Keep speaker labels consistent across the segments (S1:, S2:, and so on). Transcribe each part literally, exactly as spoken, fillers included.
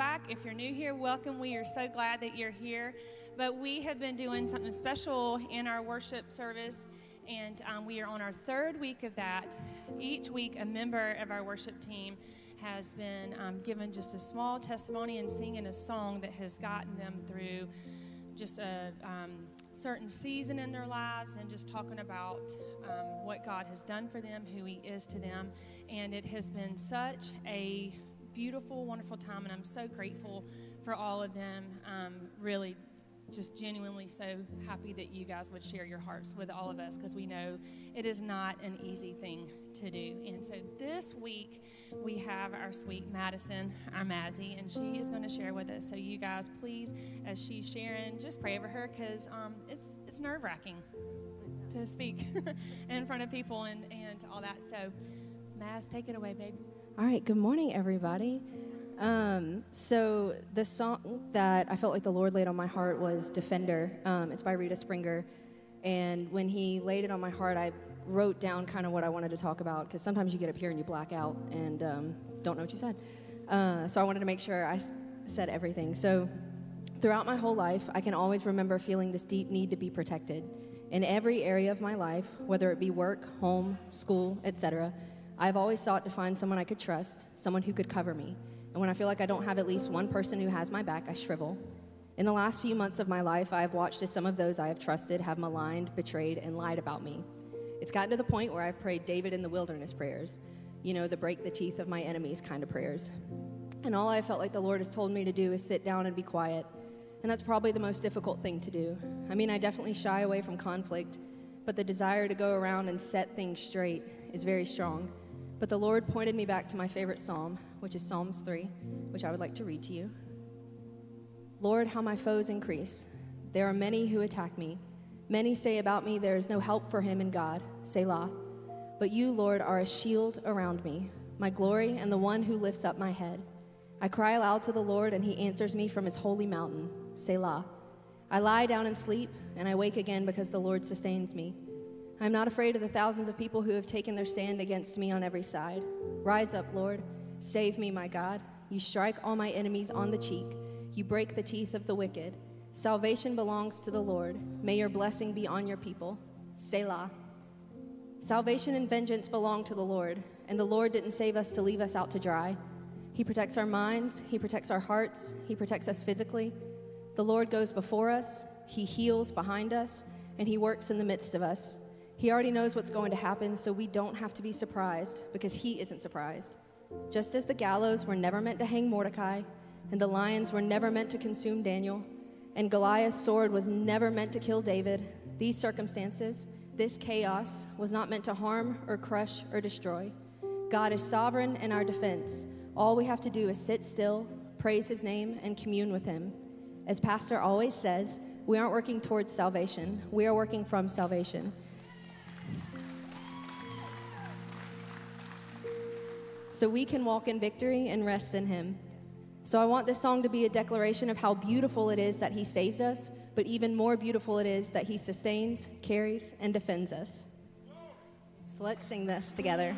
S1: back. If you're new here, welcome. We are so glad that you're here. But we have been doing something special in our worship service, and um, we are on our third week of that. Each week, a member of our worship team has been um, given just a small testimony and singing a song that has gotten them through just a um, certain season in their lives, and just talking about um, what God has done for them, who He is to them. And it has been such a beautiful, wonderful time, and I'm so grateful for all of them. Um, really, just genuinely so happy that you guys would share your hearts with all of us, because we know it is not an easy thing to do. And so this week we have our sweet Madison, our Mazzy, and she is going to share with us. So you guys, please, as she's sharing, just pray over her, because um, it's it's nerve-wracking to speak in front of people and, and all that. So Maz, take it away, babe.
S2: All right, good morning, everybody. Um, so the song that I felt like the Lord laid on my heart was Defender. Um, it's by Rita Springer. And when He laid it on my heart, I wrote down kind of what I wanted to talk about, because sometimes you get up here and you black out and um, don't know what you said. Uh, so I wanted to make sure I s- said everything. So throughout my whole life, I can always remember feeling this deep need to be protected. In every area of my life, whether it be work, home, school, et cetera, I've always sought to find someone I could trust, someone who could cover me. And when I feel like I don't have at least one person who has my back, I shrivel. In the last few months of my life, I have watched as some of those I have trusted have maligned, betrayed, and lied about me. It's gotten to the point where I've prayed David in the wilderness prayers, you know, the break the teeth of my enemies kind of prayers. And all I felt like the Lord has told me to do is sit down and be quiet. And that's probably the most difficult thing to do. I mean, I definitely shy away from conflict, but the desire to go around and set things straight is very strong. But the Lord pointed me back to my favorite psalm, which is Psalms three, which I would like to read to you. Lord, how my foes increase. There are many who attack me. Many say about me, there is no help for him in God, Selah. But you, Lord, are a shield around me, my glory and the one who lifts up my head. I cry aloud to the Lord, and He answers me from His holy mountain, Selah. I lie down and sleep, and I wake again because the Lord sustains me. I am not afraid of the thousands of people who have taken their stand against me on every side. Rise up, Lord. Save me, my God. You strike all my enemies on the cheek. You break the teeth of the wicked. Salvation belongs to the Lord. May your blessing be on your people. Selah. Salvation and vengeance belong to the Lord, and the Lord didn't save us to leave us out to dry. He protects our minds. He protects our hearts. He protects us physically. The Lord goes before us. He heals behind us, and He works in the midst of us. He already knows what's going to happen, so we don't have to be surprised, because He isn't surprised. Just as the gallows were never meant to hang Mordecai, and the lions were never meant to consume Daniel, and Goliath's sword was never meant to kill David, these circumstances, this chaos, was not meant to harm or crush or destroy. God is sovereign in our defense. All we have to do is sit still, praise His name, and commune with Him. As Pastor always says, we aren't working towards salvation. We are working from salvation. So we can walk in victory and rest in Him. So I want this song to be a declaration of how beautiful it is that He saves us, but even more beautiful it is that He sustains, carries, and defends us. So let's sing this together.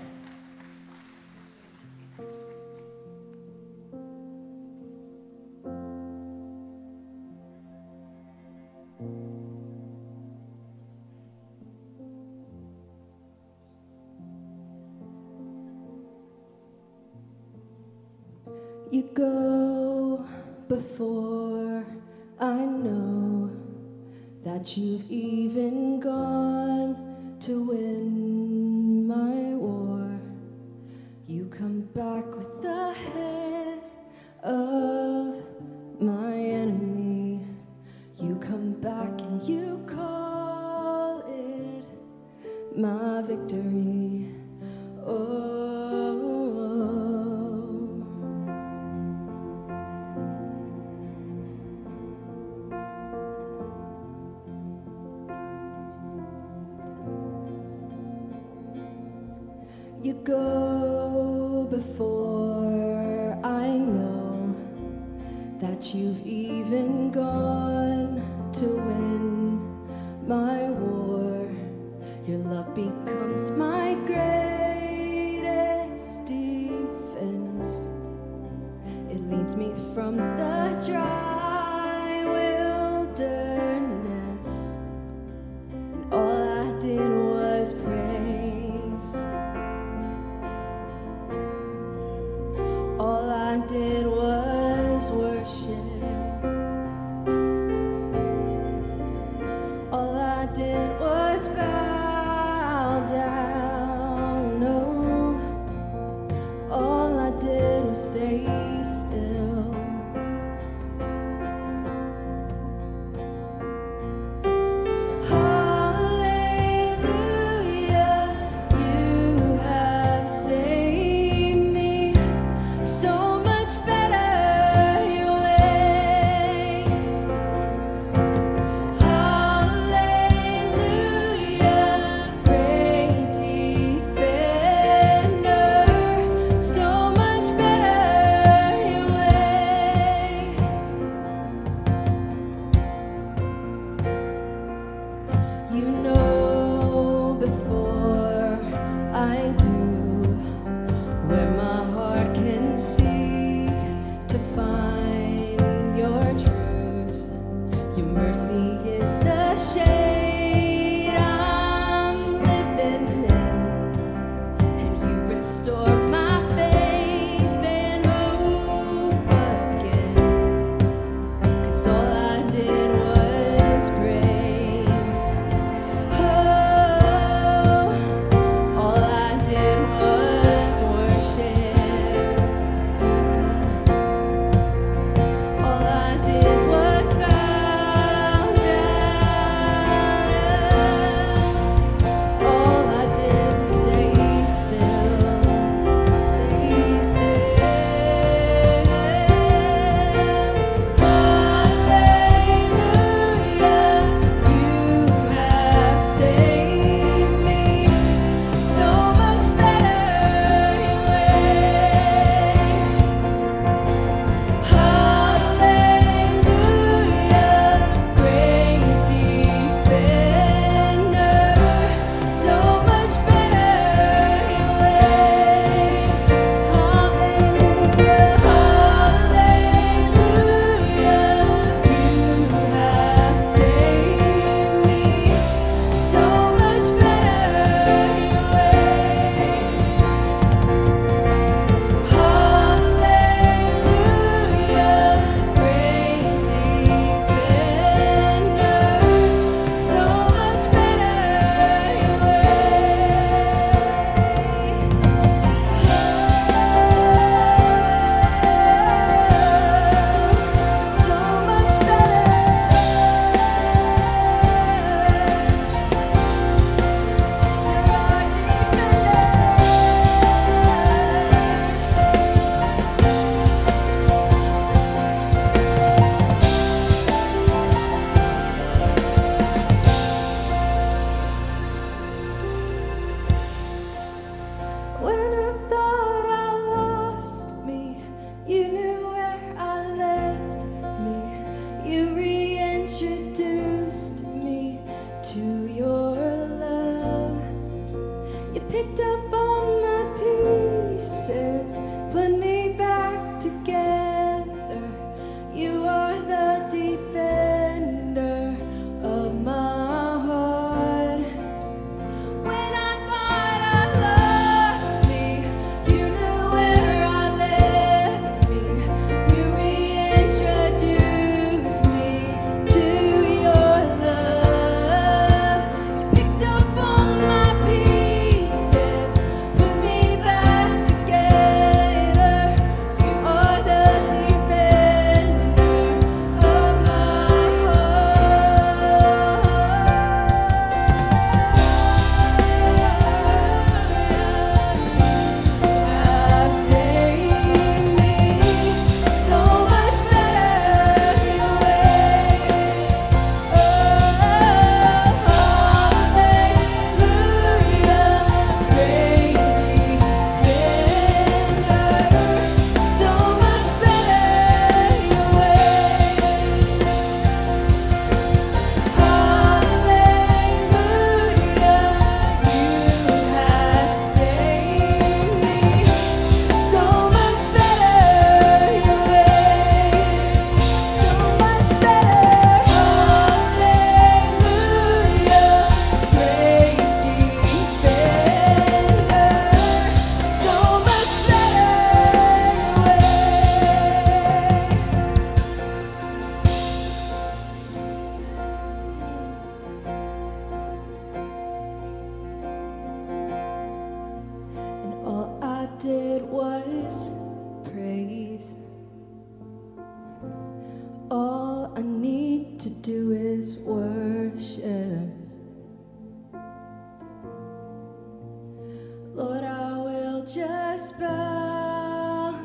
S2: You go before, I know that you've even gone to win my war. You come back with the head of my enemy. You come back and you call it my victory. Oh. You go before, I know that you've even gone to win my war. Your love becomes my greatest defense. It leads leads me from the dry wilderness, and all I did was praise. All I did was worship. All I did was bow down. No, all I did was stay still. do is worship. Lord, I will just bow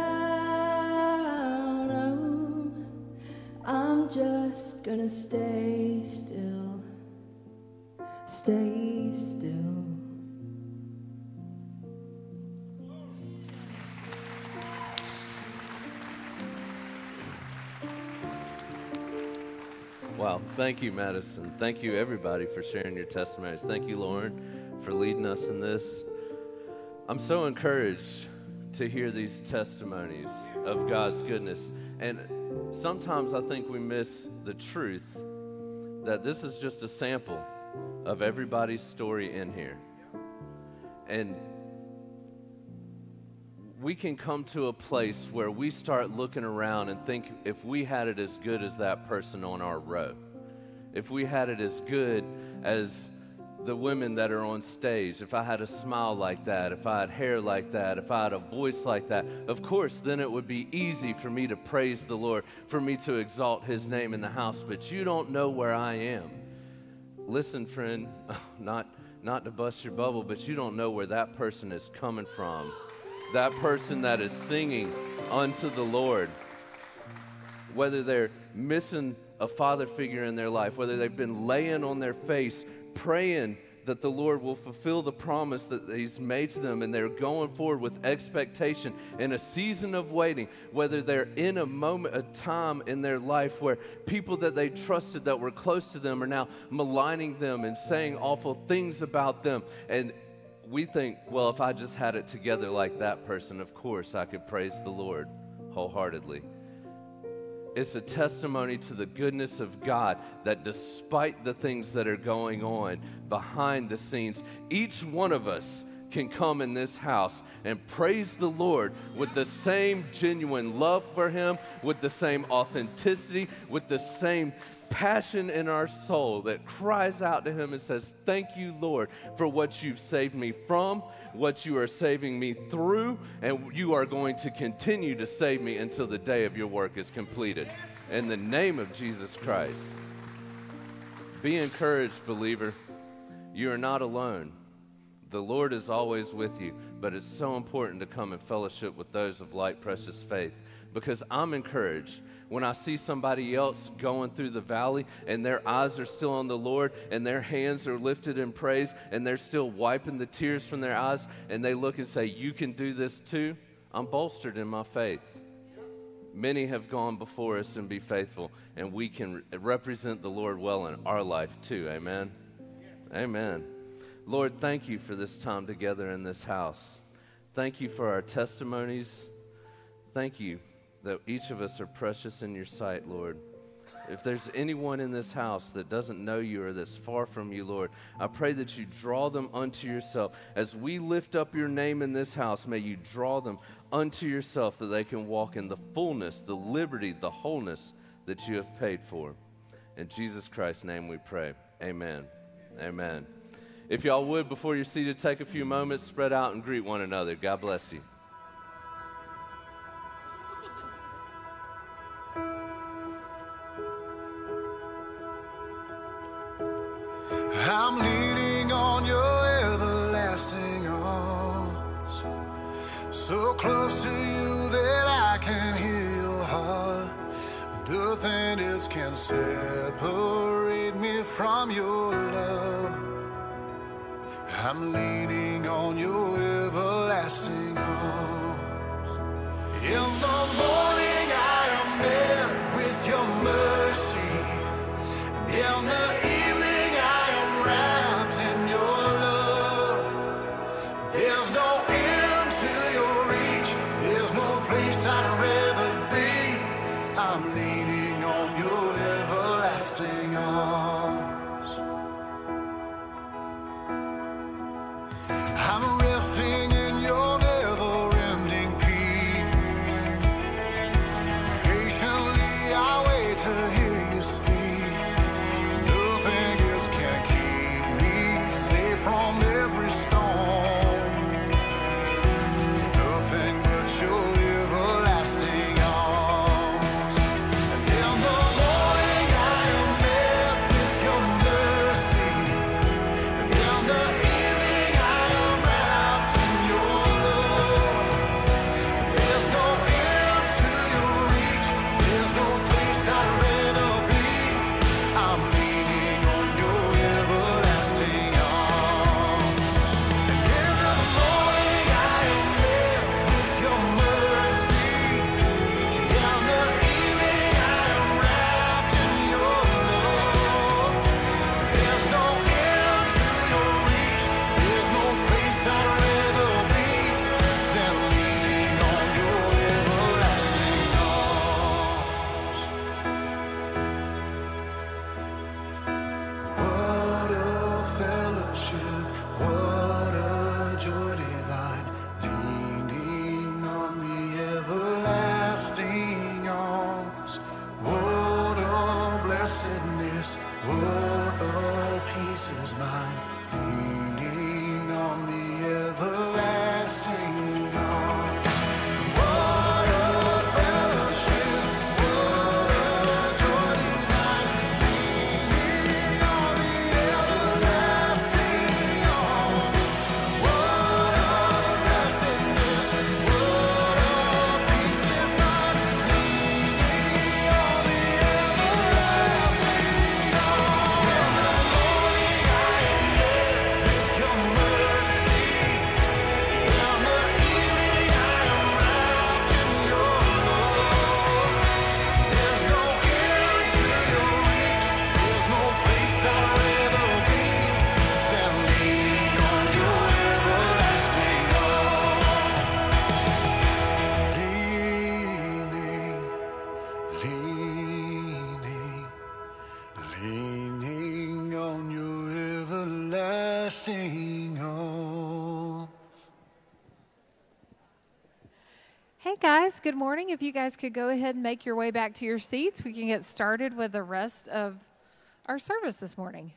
S2: down. Oh, I'm just gonna stay still, stay still.
S3: Wow, thank you, Madison. Thank you, everybody, for sharing your testimonies. Thank you, Lauren, for leading us in this. I'm so encouraged to hear these testimonies of God's goodness. And sometimes I think we miss the truth that this is just a sample of everybody's story in here. And we can come to a place where we start looking around and think if we had it as good as that person on our row, if we had it as good as the women that are on stage, if I had a smile like that, if I had hair like that, if I had a voice like that, of course, then it would be easy for me to praise the Lord, for me to exalt his name in the house. But you don't know where I am. Listen, friend, not, not to bust your bubble, but you don't know where that person is coming from. That person that is singing unto the Lord, whether they're missing a father figure in their life, whether they've been laying on their face, praying that the Lord will fulfill the promise that he's made to them, and they're going forward with expectation in a season of waiting, whether they're in a moment, a time in their life where people that they trusted that were close to them are now maligning them and saying awful things about them. And we think, well, if I just had it together like that person, of course I could praise the Lord wholeheartedly. It's a testimony to the goodness of God that despite the things that are going on behind the scenes, each one of us can come in this house and praise the Lord with the same genuine love for him, with the same authenticity, with the same passion in our soul that cries out to him and says, thank you, Lord, for what you've saved me from, what you are saving me through, and you are going to continue to save me until the day of your work is completed. In the name of Jesus Christ. Be encouraged, believer. You are not alone. The Lord is always with you, but it's so important to come in fellowship with those of like precious faith, because I'm encouraged when I see somebody else going through the valley and their eyes are still on the Lord and their hands are lifted in praise and they're still wiping the tears from their eyes, and they look and say, you can do this too. I'm bolstered in my faith. Many have gone before us and be faithful, and we can represent the Lord well in our life too. Amen. Amen. Lord, thank you for this time together in this house. Thank you for our testimonies. Thank you that each of us are precious in your sight, Lord. If there's anyone in this house that doesn't know you or that's far from you, Lord, I pray that you draw them unto yourself. As we lift up your name in this house, may you draw them unto yourself that they can walk in the fullness, the liberty, the wholeness that you have paid for. In Jesus Christ's name we pray. Amen. Amen. If y'all would, before you're seated, take a few moments, spread out and greet one another. God bless you.
S4: I'm leaning on your everlasting arms, so close to you that I can hear your heart. Nothing else can separate me from your love. I'm leaning on your everlasting arms. In the morning I am met with your mercy, and in the evening I am wrapped in your love. There's no end to your reach, there's no place I'd rather be. I'm leaning on your everlasting arms. I'm resting in your never-ending peace. Patiently I wait to hear you speak. Nothing else can keep me safe from every storm. Nothing but your everlasting arms. And in the morning I am leaning, leaning on your everlasting arms.
S5: Hey guys, good morning. If you guys could go ahead and make your way back to your seats, we can get started with the rest of our service this morning.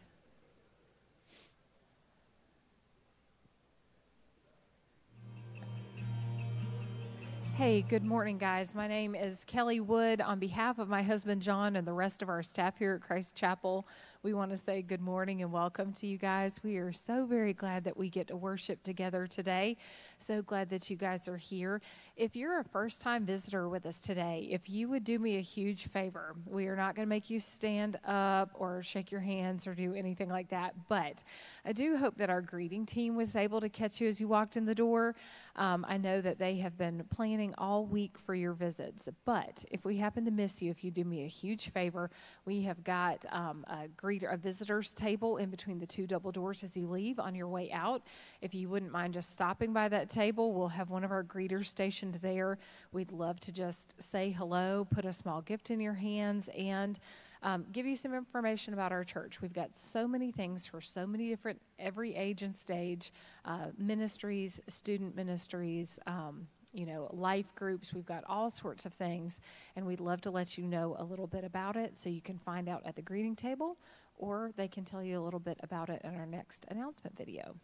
S5: Hey, good morning, guys. My name is Kelly Wood. On behalf of my husband, John, and the rest of our staff here at Christ Chapel, we want to say good morning and welcome to you guys. We are so very glad that we get to worship together today. So glad that you guys are here. If you're a first-time visitor with us today, if you would do me a huge favor, we are not going to make you stand up or shake your hands or do anything like that, but I do hope that our greeting team was able to catch you as you walked in the door. Um, I know that they have been planning all week for your visits, but if we happen to miss you, if you do me a huge favor, we have got um, a greeter, a visitor's table in between the two double doors as you leave on your way out. If you wouldn't mind just stopping by that table, we'll have one of our greeters stationed there. We'd love to just say hello, put a small gift in your hands, and Um, give you some information about our church. We've got so many things for so many different, every age and stage, uh, ministries, student ministries, um, you know, life groups. We've got all sorts of things, and we'd love to let you know a little bit about it so you can find out at the greeting table, or they can tell you a little bit about it in our next announcement video.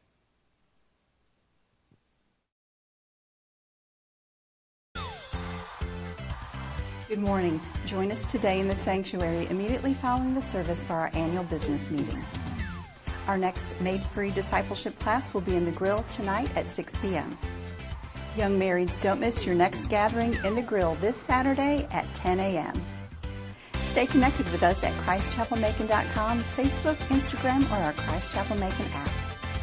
S6: Good morning. Join us today in the sanctuary immediately following the service for our annual business meeting. Our next Made Free Discipleship class will be in the Grill tonight at six p.m. Young marrieds, don't miss your next gathering in the Grill this Saturday at ten a.m. Stay connected with us at Christ Chapel Macon dot com, Facebook, Instagram, or our Christ Chapel Macon app.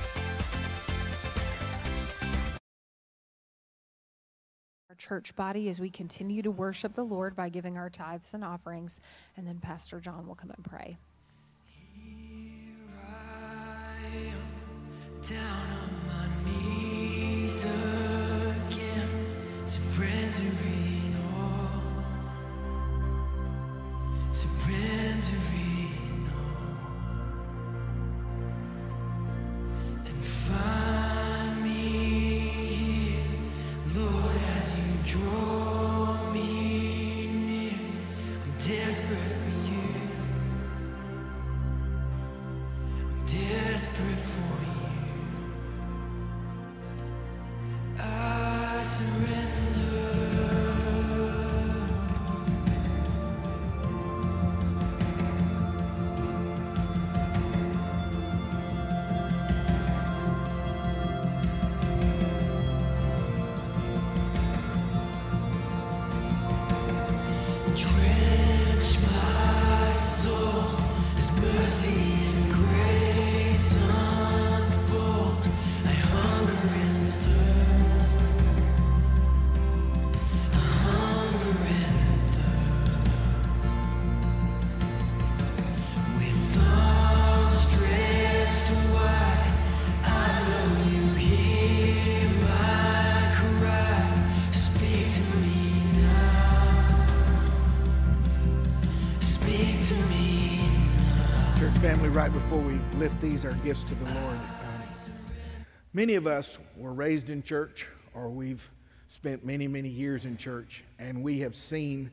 S5: Church body as we continue to worship the Lord by giving our tithes and offerings, and then Pastor John will come and pray.
S7: Here I am, down on my knees again, surrendering all, surrendering all, and find me here, Lord. Draw me near, I'm desperate for you, I'm desperate for you, I surrender.
S8: Right before we lift these, our gifts to the Lord. Um, many of us were raised in church, or we've spent many, many years in church, and we have seen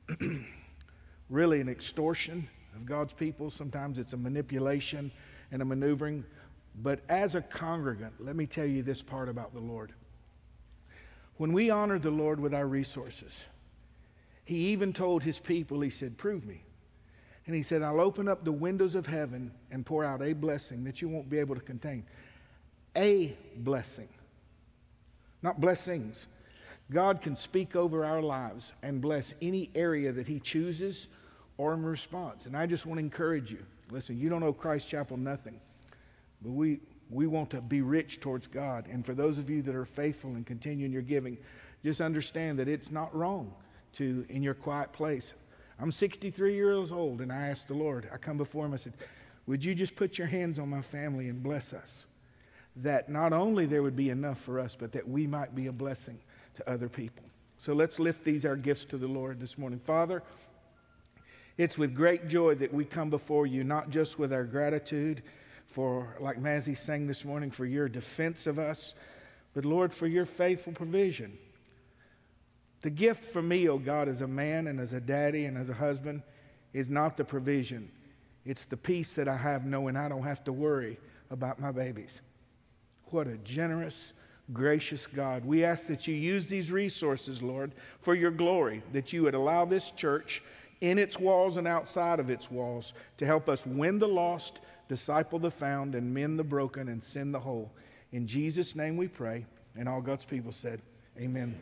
S8: really an extortion of God's people. Sometimes it's a manipulation and a maneuvering. But as a congregant, let me tell you this part about the Lord. When we honor the Lord with our resources, He even told His people, He said, prove me. And He said, I'll open up the windows of heaven and pour out a blessing that you won't be able to contain. A blessing. Not blessings. God can speak over our lives and bless any area that He chooses or in response. And I just want to encourage you. Listen, you don't owe Christ Chapel nothing. But we, we want to be rich towards God. And for those of you that are faithful and continue in your giving, just understand that it's not wrong to, in your quiet place. I'm sixty-three years old, and I asked the Lord, I come before Him, I said, would you just put your hands on my family and bless us? That not only there would be enough for us, but that we might be a blessing to other people. So let's lift these, our gifts, to the Lord this morning. Father, It's with great joy that we come before you, not just with our gratitude for, like Mazzy sang this morning, for your defense of us, but Lord, for your faithful provision. The gift for me, oh God, as a man and as a daddy and as a husband is not the provision. It's the peace that I have knowing I don't have to worry about my babies. What a generous, gracious God. We ask that you use these resources, Lord, for your glory, that you would allow this church in its walls and outside of its walls to help us win the lost, disciple the found, and mend the broken and send the whole. In Jesus' name we pray, and all God's people said, amen.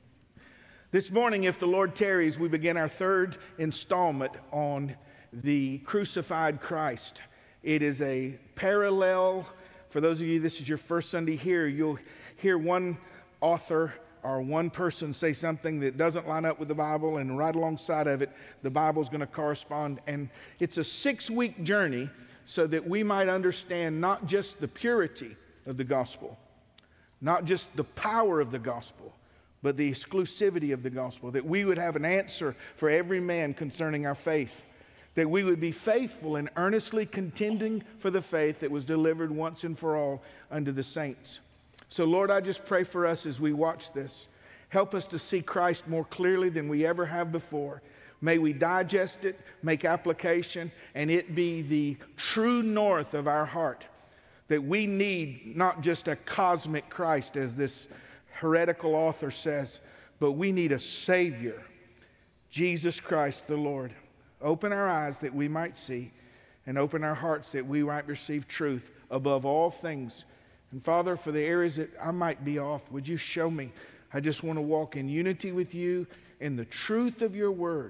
S8: This morning, if the Lord tarries, we begin our third installment on the crucified Christ. It is a parallel. For those of you, this is your first Sunday here, you'll hear one author or one person say something that doesn't line up with the Bible, and right alongside of it, the Bible's going to correspond. And it's a six-week journey so that we might understand not just the purity of the gospel, not just the power of the gospel, but the exclusivity of the gospel, that we would have an answer for every man concerning our faith, that we would be faithful and earnestly contending for the faith that was delivered once and for all unto the saints. So, Lord, I just pray for us as we watch this. Help us to see Christ more clearly than we ever have before. May we digest it, make application, and it be the true north of our heart, that we need not just a cosmic Christ, as this heretical author says, but we need a Savior, Jesus Christ the Lord. Open our eyes that we might see, and open our hearts that we might receive truth above all things. And Father, for the areas that I might be off, would you show me? I just want to walk in unity with you in the truth of your word.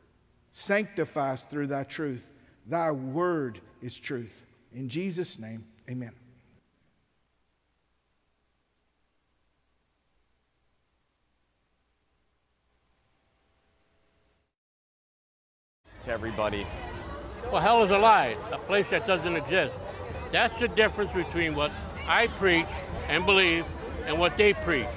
S8: Sanctify us through thy truth. Thy word is truth. In Jesus' name, amen.
S9: To everybody.
S10: Well, hell is a lie, a place that doesn't exist. That's the difference between what I preach and believe and what they preach.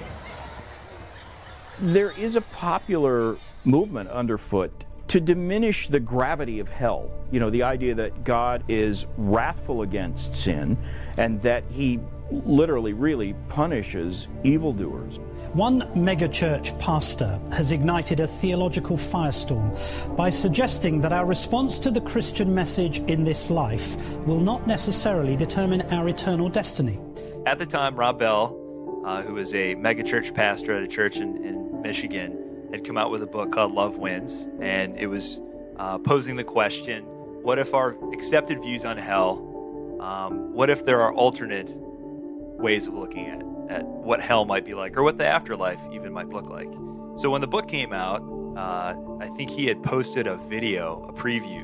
S9: There is a popular movement underfoot to diminish the gravity of hell. You know, the idea that God is wrathful against sin and that he literally, really punishes evildoers.
S11: One megachurch pastor has ignited a theological firestorm by suggesting that our response to the Christian message in this life will not necessarily determine our eternal destiny.
S12: At the time, Rob Bell, uh, who was a megachurch pastor at a church in, in Michigan, had come out with a book called Love Wins, and it was uh, posing the question, what if our accepted views on hell, um, what if there are alternate ways of looking at at what hell might be like, or what the afterlife even might look like. So when the book came out, uh, I think he had posted a video, a preview.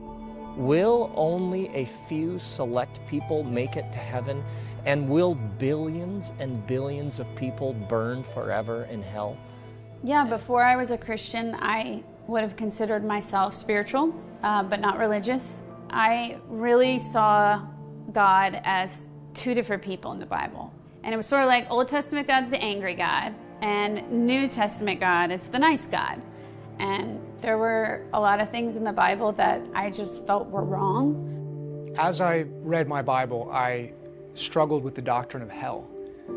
S13: Will only a few select people make it to heaven? And will billions and billions of people burn forever in hell?
S14: Yeah, before I was a Christian, I would have considered myself spiritual, uh, but not religious. I really saw God as two different people in the Bible. And it was sort of like Old Testament God's the angry God, and New Testament God is the nice God. And there were a lot of things in the Bible that I just felt were wrong.
S15: As I read my Bible, I struggled with the doctrine of hell.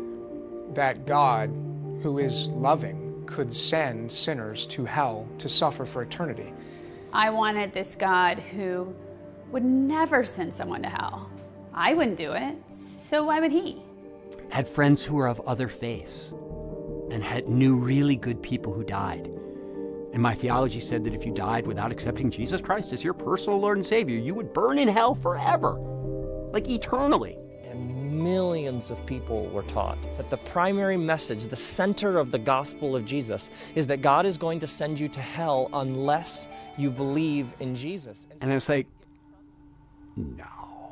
S15: That God, who is loving, could send sinners to hell to suffer for eternity.
S14: I wanted this God who would never send someone to hell. I wouldn't do it, so why would he?
S16: Had friends who were of other faiths and had knew really good people who died. And my theology said that if you died without accepting Jesus Christ as your personal Lord and Savior, you would burn in hell forever, like eternally.
S13: And millions of people were taught that the primary message, the center of the gospel of Jesus, is that God is going to send you to hell unless you believe in Jesus.
S16: And I was like, no,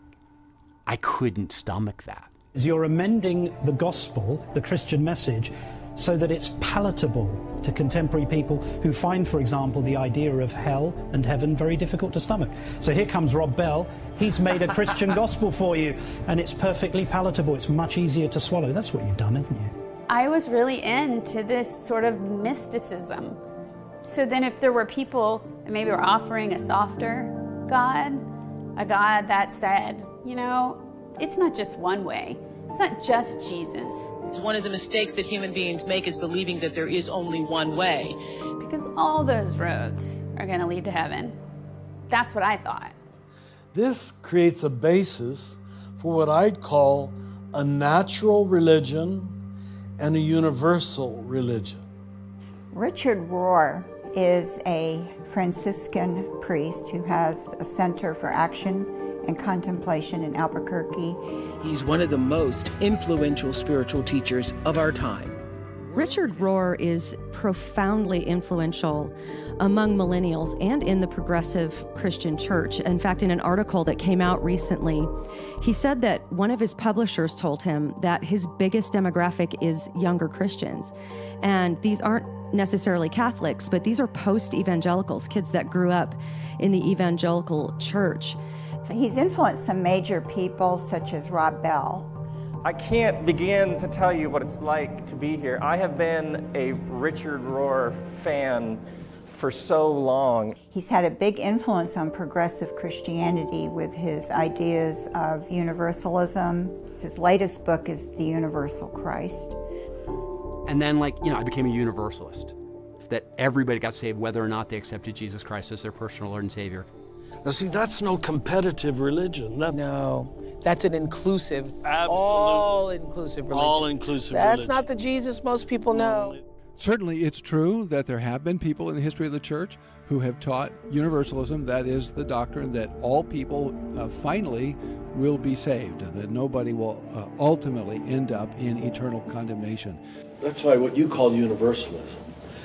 S16: I couldn't stomach that.
S11: You're amending the gospel, the Christian message, so that it's palatable to contemporary people who find, for example, the idea of hell and heaven very difficult to stomach. So here comes Rob Bell. He's made a Christian gospel for you, and it's perfectly palatable. It's much easier to swallow. That's what you've done, haven't you?
S14: I was really into this sort of mysticism. So then if there were people that maybe were offering a softer God, a God that said, you know, it's not just one way. It's not just Jesus.
S17: One of the mistakes that human beings make is believing that there is only one way.
S14: Because all those roads are going to lead to heaven. That's what I thought.
S18: This creates a basis for what I'd call a natural religion and a universal religion.
S19: Richard Rohr is a Franciscan priest who has a Center for Action and Contemplation in Albuquerque.
S17: He's one of the most influential spiritual teachers of our time.
S20: Richard Rohr is profoundly influential among millennials and in the progressive Christian church. In fact, in an article that came out recently, he said that one of his publishers told him that his biggest demographic is younger Christians. And these aren't necessarily Catholics, but these are post-evangelicals, kids that grew up in the evangelical church.
S19: So he's influenced some major people such as Rob Bell.
S13: I can't begin to tell you what it's like to be here. I have been a Richard Rohr fan for so long.
S19: He's had a big influence on progressive Christianity with his ideas of universalism. His latest book is The Universal Christ.
S16: And then, like, you know, I became a universalist, that everybody got saved whether or not they accepted Jesus Christ as their personal Lord and Savior.
S18: Now, see, that's no competitive religion. That...
S17: No, that's an inclusive,
S18: Absolute.
S17: all-inclusive religion.
S18: All-inclusive
S17: That's
S18: religion.
S17: not the Jesus most people know.
S21: Certainly, it's true that there have been people in the history of the church who have taught universalism, that is the doctrine that all people uh, finally will be saved, that nobody will uh, ultimately end up in eternal condemnation.
S18: That's why what you call universalism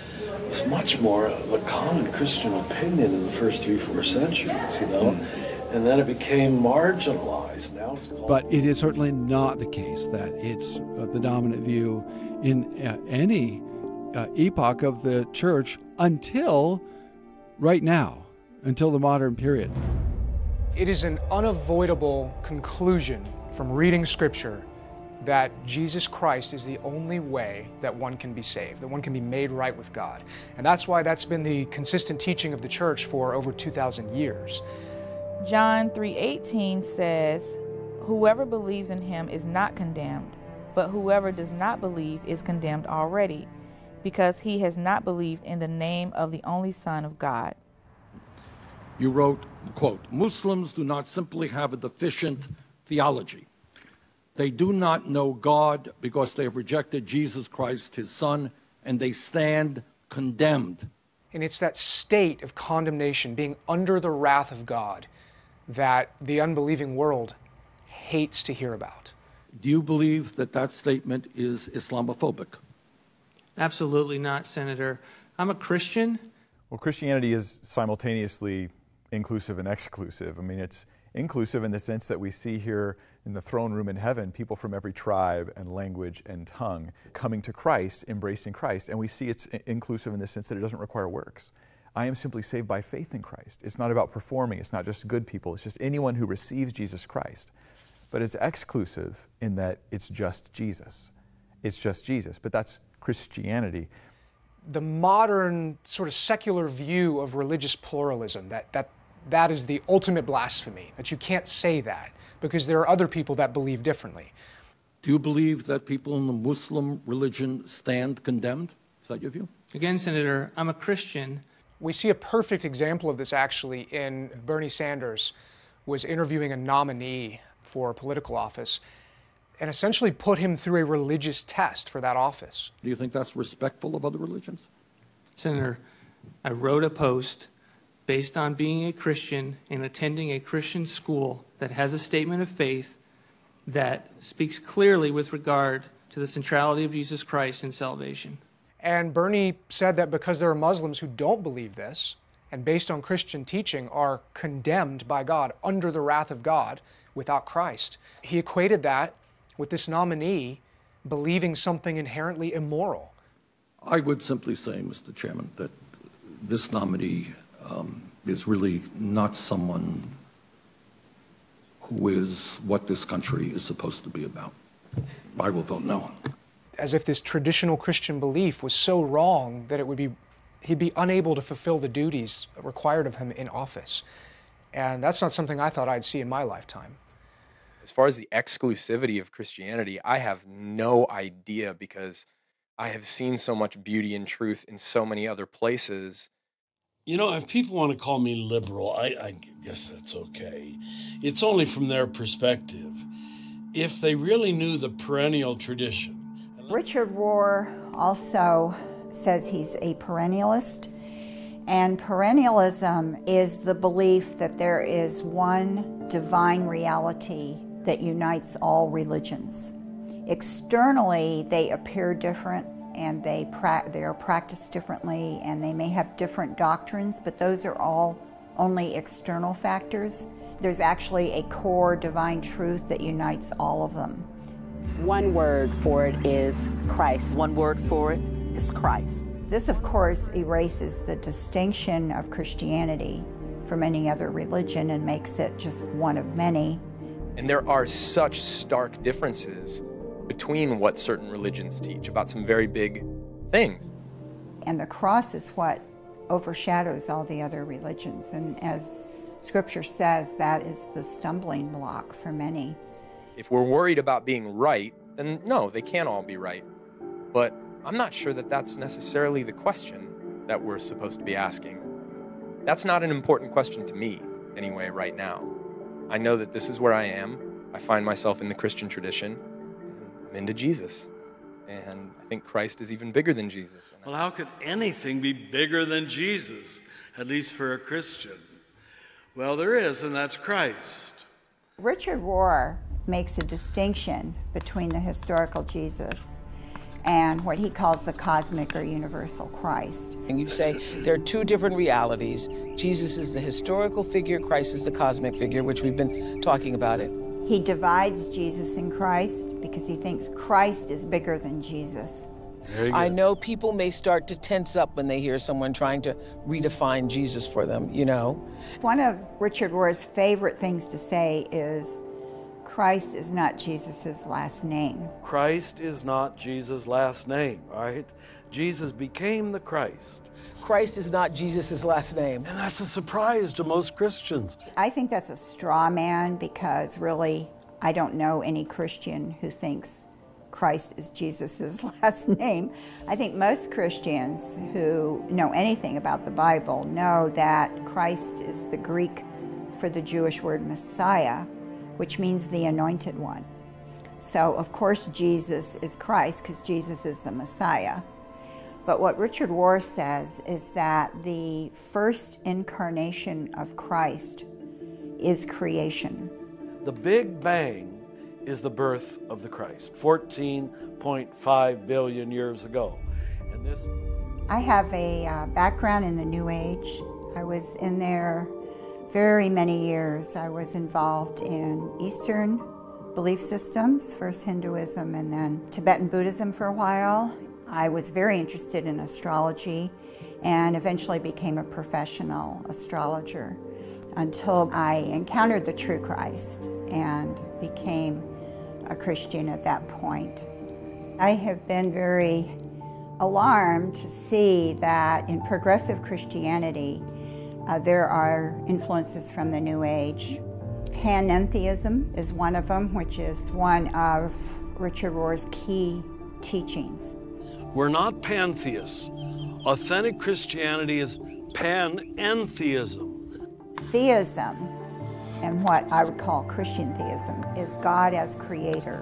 S18: was much more of a common Christian opinion in the first three, four centuries, you know? And then it became marginalized. Now it's called...
S21: But it is certainly not the case that it's uh, the dominant view in uh, any uh, epoch of the church until right now, until the modern period.
S15: It is an unavoidable conclusion from reading Scripture that Jesus Christ is the only way that one can be saved, that one can be made right with God. And that's why that's been the consistent teaching of the church for over two thousand years.
S22: John three eighteen says, "Whoever believes in him is not condemned, but whoever does not believe is condemned already, because he has not believed in the name of the only Son of God."
S23: You wrote, quote, "Muslims do not simply have a deficient theology. They do not know God because they have rejected Jesus Christ, his Son, and they stand condemned."
S15: And it's that state of condemnation, being under the wrath of God, that the unbelieving world hates to hear about.
S23: Do you believe that that statement is Islamophobic?
S24: Absolutely not, Senator. I'm a Christian.
S25: Well, Christianity is simultaneously inclusive and exclusive. I mean, it's inclusive in the sense that we see here in the throne room in heaven, people from every tribe and language and tongue coming to Christ, embracing Christ. And we see it's inclusive in the sense that it doesn't require works. I am simply saved by faith in Christ. It's not about performing. It's not just good people. It's just anyone who receives Jesus Christ. But it's exclusive in that it's just Jesus. It's just Jesus. But that's Christianity.
S15: The modern sort of secular view of religious pluralism, that, that, that is the ultimate blasphemy, that you can't say that because there are other people that believe differently.
S23: Do you believe that people in the Muslim religion stand condemned? Is that your view?
S24: Again, Senator, I'm a Christian.
S15: We see a perfect example of this actually in Bernie Sanders was interviewing a nominee for a political office and essentially put him through a religious test for that office.
S23: Do you think that's respectful of other religions?
S24: Senator, I wrote a post based on being a Christian and attending a Christian school that has a statement of faith that speaks clearly with regard to the centrality of Jesus Christ in salvation.
S15: And Bernie said that because there are Muslims who don't believe this, and based on Christian teaching are condemned by God, under the wrath of God, without Christ. He equated that with this nominee believing something inherently immoral.
S23: I would simply say, Mister Chairman, that this nominee um, is really not someone who is what this country is supposed to be about. I will vote no.
S15: As if this traditional Christian belief was so wrong that it would be he'd be unable to fulfill the duties required of him in office. And that's not something I thought I'd see in my lifetime.
S1: As far as the exclusivity of Christianity, I have no idea, because I have seen so much beauty and truth in so many other places.
S18: You know, if people want to call me liberal, I, I guess that's okay. It's only from their perspective. If they really knew the perennial tradition.
S19: Richard Rohr also says he's a perennialist, and perennialism is the belief that there is one divine reality that unites all religions. Externally, they appear different, and they, pra they are practiced differently, and they may have different doctrines, but those are all only external factors. There's actually a core divine truth that unites all of them.
S2: One word for it is Christ. One word for it is Christ.
S19: This, of course, erases the distinction of Christianity from any other religion and makes it just one of many.
S1: And there are such stark differences between what certain religions teach about some very big things.
S19: And the cross is what overshadows all the other religions. And as Scripture says, that is the stumbling block for many.
S1: If we're worried about being right, then no, they can't all be right. But I'm not sure that that's necessarily the question that we're supposed to be asking. That's not an important question to me, anyway, right now. I know that this is where I am. I find myself in the Christian tradition. I'm into Jesus. And I think Christ is even bigger than Jesus.
S18: Well, how could anything be bigger than Jesus, at least for a Christian? Well, there is, and that's Christ.
S19: Richard Rohr makes a distinction between the historical Jesus and what he calls the cosmic or universal Christ.
S3: And you say there are two different realities. Jesus is the historical figure, Christ is the cosmic figure, which we've been talking about it.
S19: He divides Jesus and Christ because he thinks Christ is bigger than Jesus.
S3: I know people may start to tense up when they hear someone trying to redefine Jesus for them, you know.
S19: One of Richard Rohr's favorite things to say is, Christ is not Jesus' last name.
S18: Christ is not Jesus' last name, right? Jesus became the Christ.
S3: Christ is not Jesus' last name.
S18: And that's a surprise to most Christians.
S19: I think that's a straw man, because really, I don't know any Christian who thinks Christ is Jesus' last name. I think most Christians who know anything about the Bible know that Christ is the Greek for the Jewish word Messiah, which means the anointed one. So, of course, Jesus is Christ because Jesus is the Messiah. But what Richard Rohr says is that the first incarnation of Christ is creation.
S18: The Big Bang is the birth of the Christ, fourteen point five billion years ago. And this
S19: I have a uh, background in the New Age. I was in there very many years. I was involved in Eastern belief systems, first Hinduism and then Tibetan Buddhism for a while. I was very interested in astrology and eventually became a professional astrologer until I encountered the true Christ and became a Christian at that point. I have been very alarmed to see that in progressive Christianity, uh, there are influences from the New Age. Panentheism is one of them, which is one of Richard Rohr's key teachings.
S18: We're not pantheists. Authentic Christianity is panentheism.
S19: Theism, and what I would call Christian theism, is God as creator,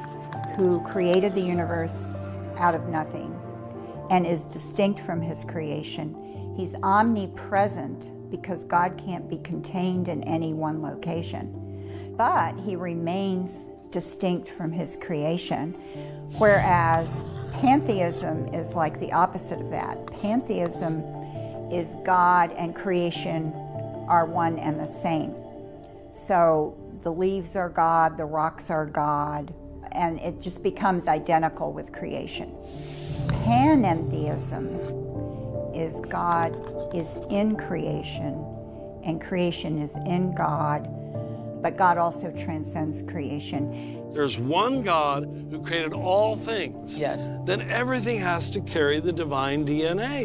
S19: who created the universe out of nothing and is distinct from his creation. He's omnipresent because God can't be contained in any one location, but he remains distinct from his creation, whereas pantheism is like the opposite of that. Pantheism is God and creation are one and the same. So the leaves are God, the rocks are God, and it just becomes identical with creation. Panentheism is God is in creation, and creation is in God, but God also transcends creation.
S18: There's one God who created all things.
S3: Yes.
S18: Then everything has to carry the divine D N A.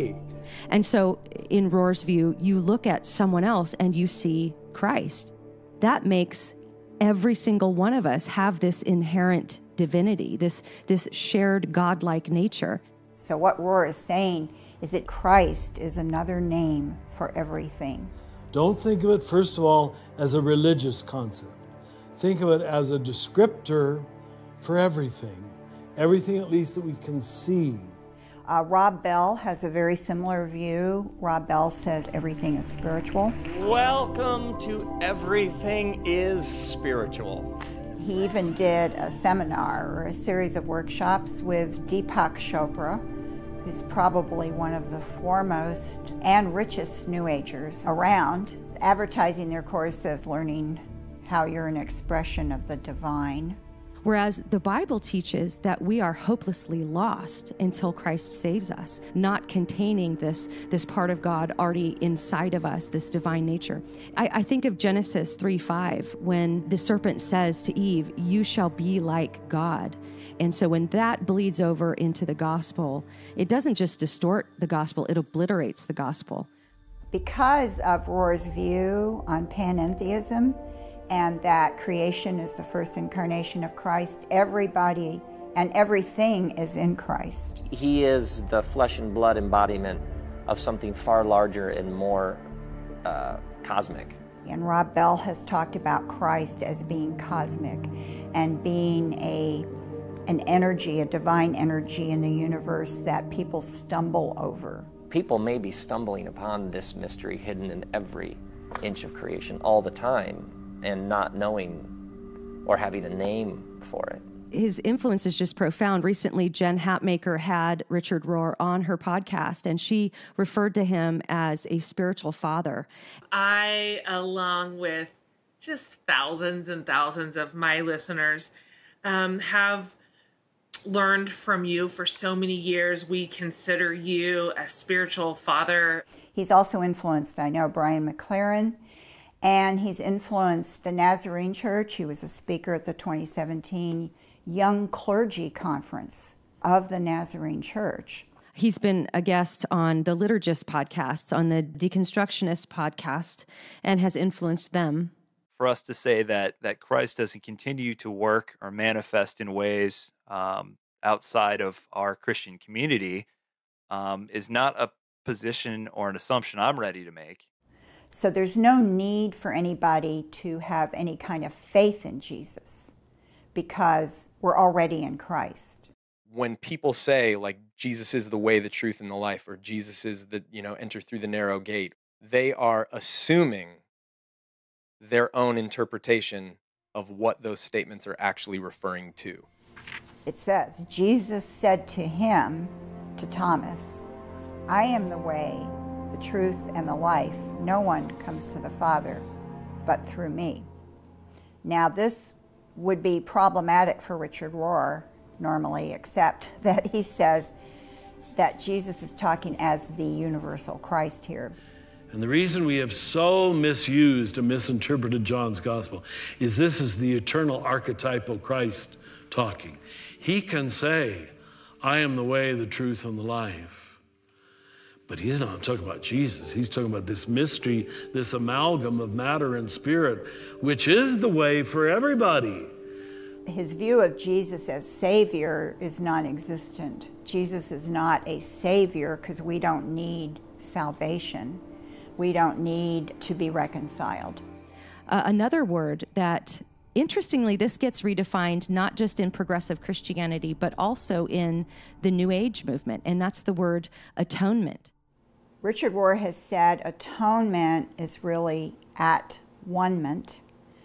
S20: And so in Rohr's view, you look at someone else and you see Christ. That makes every single one of us have this inherent divinity, this, this shared godlike nature.
S19: So what Rohr is saying is that Christ is another name for everything.
S18: Don't think of it, first of all, as a religious concept. Think of it as a descriptor for everything, everything at least that we can see.
S19: Uh, Rob Bell has a very similar view. Rob Bell says everything is spiritual.
S13: Welcome to Everything is Spiritual.
S19: He even did a seminar or a series of workshops with Deepak Chopra, who's probably one of the foremost and richest New Agers around, advertising their course as learning how you're an expression of the divine.
S20: Whereas the Bible teaches that we are hopelessly lost until Christ saves us, not containing this, this part of God already inside of us, this divine nature. I, I think of Genesis three five, when the serpent says to Eve, "You shall be like God." And so when that bleeds over into the gospel, it doesn't just distort the gospel, it obliterates the gospel.
S19: Because of Rohr's view on panentheism, and that creation is the first incarnation of Christ, everybody and everything is in Christ.
S13: He is the flesh and blood embodiment of something far larger and more uh, cosmic.
S19: And Rob Bell has talked about Christ as being cosmic and being a an energy, a divine energy in the universe that people stumble over.
S13: People may be stumbling upon this mystery hidden in every inch of creation all the time, and not knowing or having a name for it.
S20: His influence is just profound. Recently, Jen Hatmaker had Richard Rohr on her podcast, and she referred to him as a spiritual father.
S4: I, along with just thousands and thousands of my listeners, um, have learned from you for so many years. We consider you a spiritual father.
S19: He's also influenced, I know, Brian McLaren, and he's influenced the Nazarene Church. He was a speaker at the twenty seventeen Young Clergy Conference of the Nazarene Church.
S20: He's been a guest on the Liturgist podcasts, on the Deconstructionist podcast, and has influenced them.
S12: For us to say that that Christ doesn't continue to work or manifest in ways um, outside of our Christian community um, is not a position or an assumption I'm ready to make.
S19: So there's no need for anybody to have any kind of faith in Jesus because we're already in Christ.
S1: When people say, like, Jesus is the way, the truth, and the life, or Jesus is the, you know, enter through the narrow gate, they are assuming their own interpretation of what those statements are actually referring to.
S19: It says, Jesus said to him, to Thomas, "I am the way, the truth, and the life. No one comes to the Father but through me." Now, this would be problematic for Richard Rohr normally, except that he says that Jesus is talking as the universal Christ here.
S18: And the reason we have so misused and misinterpreted John's gospel is this is the eternal archetypal Christ talking. He can say, "I am the way, the truth, and the life." But he's not talking about Jesus. He's talking about this mystery, this amalgam of matter and spirit, which is the way for everybody.
S19: His view of Jesus as Savior is non-existent. Jesus is not a Savior because we don't need salvation. We don't need to be reconciled.
S20: Uh, another word that, interestingly, this gets redefined not just in progressive Christianity, but also in the New Age movement, and that's the word atonement.
S19: Richard Rohr has said atonement is really at one-ment,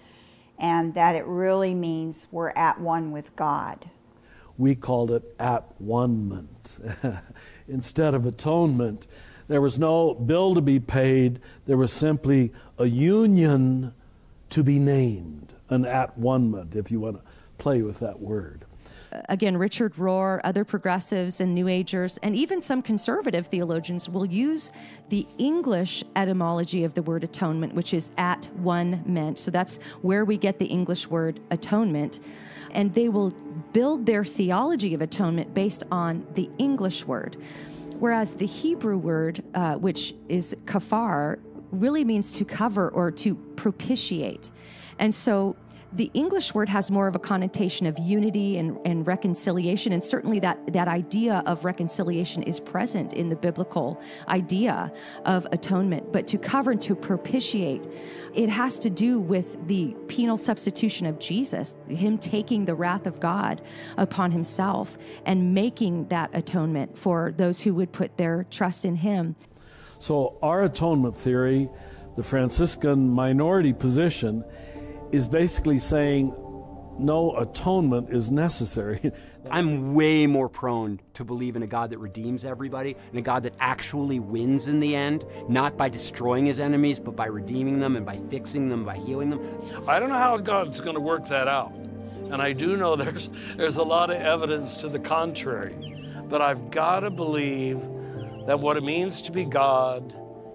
S19: and that it really means we're at one with God.
S18: We called it at one-ment. Instead of atonement, there was no bill to be paid. There was simply a union to be named, an at one-ment, if you want to play with that word.
S20: Again, Richard Rohr, other progressives and New Agers, and even some conservative theologians will use the English etymology of the word atonement, which is at one meant. So that's where we get the English word atonement. And they will build their theology of atonement based on the English word. whereas the Hebrew word, uh, which is kafar, really means to cover or to propitiate. And so the English word has more of a connotation of unity and, and reconciliation, and certainly that, that idea of reconciliation is present in the biblical idea of atonement. But to cover and to propitiate, it has to do with the penal substitution of Jesus, him taking the wrath of God upon himself and making that atonement for those who would put their trust in him.
S5: So our atonement theory, the Franciscan minority position, is basically saying no atonement is necessary.
S16: I'm way more prone to believe in a God that redeems everybody and a God that actually wins in the end, not by destroying his enemies, but by redeeming them and by fixing them, by healing them.
S6: I don't know how God's going to work that out. And I do know there's, there's a lot of evidence to the contrary. But I've got to believe that what it means to be God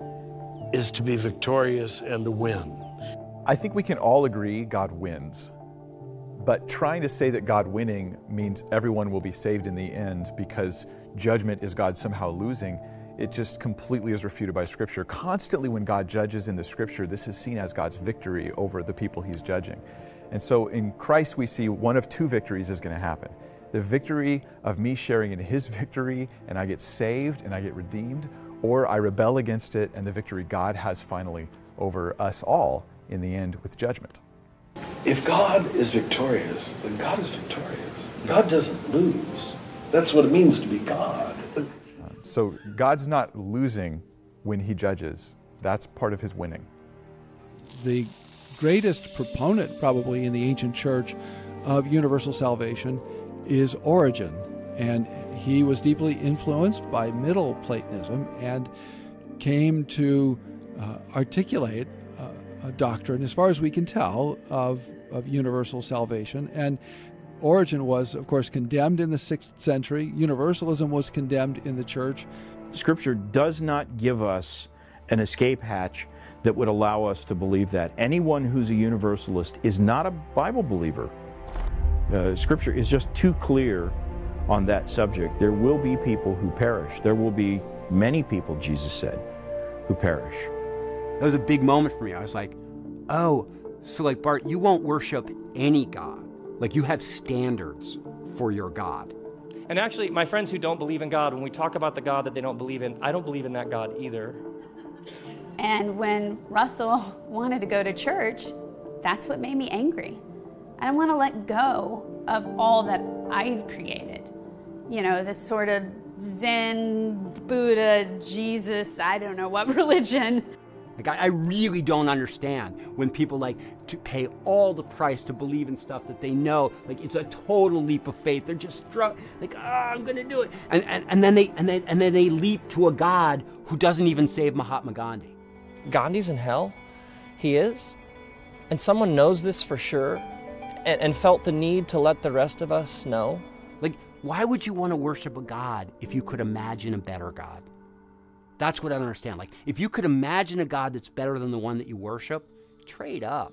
S6: is to be victorious and to win.
S25: I think we can all agree God wins, but trying to say that God winning means everyone will be saved in the end because judgment is God somehow losing, it just completely is refuted by Scripture. Constantly when God judges in the Scripture, this is seen as God's victory over the people he's judging. And so in Christ we see one of two victories is going to happen. The victory of me sharing in his victory and I get saved and I get redeemed, or I rebel against it and the victory God has finally over us all in the end with judgment.
S18: If God is victorious, then God is victorious. God doesn't lose. That's what it means to be God.
S25: So God's not losing when he judges. That's part of his winning.
S21: The greatest proponent probably in the ancient church of universal salvation is Origen, and he was deeply influenced by Middle Platonism and came to uh, articulate uh, a doctrine, as far as we can tell, of, of universal salvation. And Origen was, of course, condemned in the sixth century. Universalism was condemned in the church.
S9: Scripture does not give us an escape hatch that would allow us to believe that. Anyone who's a universalist is not a Bible believer. Uh, scripture is just too clear on that subject. There will be people who perish. There will be many people, Jesus said, who perish.
S16: That was a big moment for me. I was like, oh, so like, Bart, you won't worship any God. Like, you have standards for your God.
S13: And actually, my friends who don't believe in God, when we talk about the God that they don't believe in, I don't believe in that God either.
S14: And when Russell wanted to go to church, that's what made me angry. I didn't want to let go of all that I've created. You know, this sort of Zen, Buddha, Jesus, I don't know what religion.
S16: Like, I, I really don't understand when people like to pay all the price to believe in stuff that they know, like it's a total leap of faith. They're just struck, like, ah, oh, I'm gonna do it. And, and, and then they and then and then they leap to a God who doesn't even save Mahatma Gandhi.
S13: Gandhi's in hell? He is? And someone knows this for sure and, and felt the need to let the rest of us know?
S16: Like, why would you want to worship a God if you could imagine a better God? That's what I don't understand. Like, if you could imagine a God that's better than the one that you worship, trade up.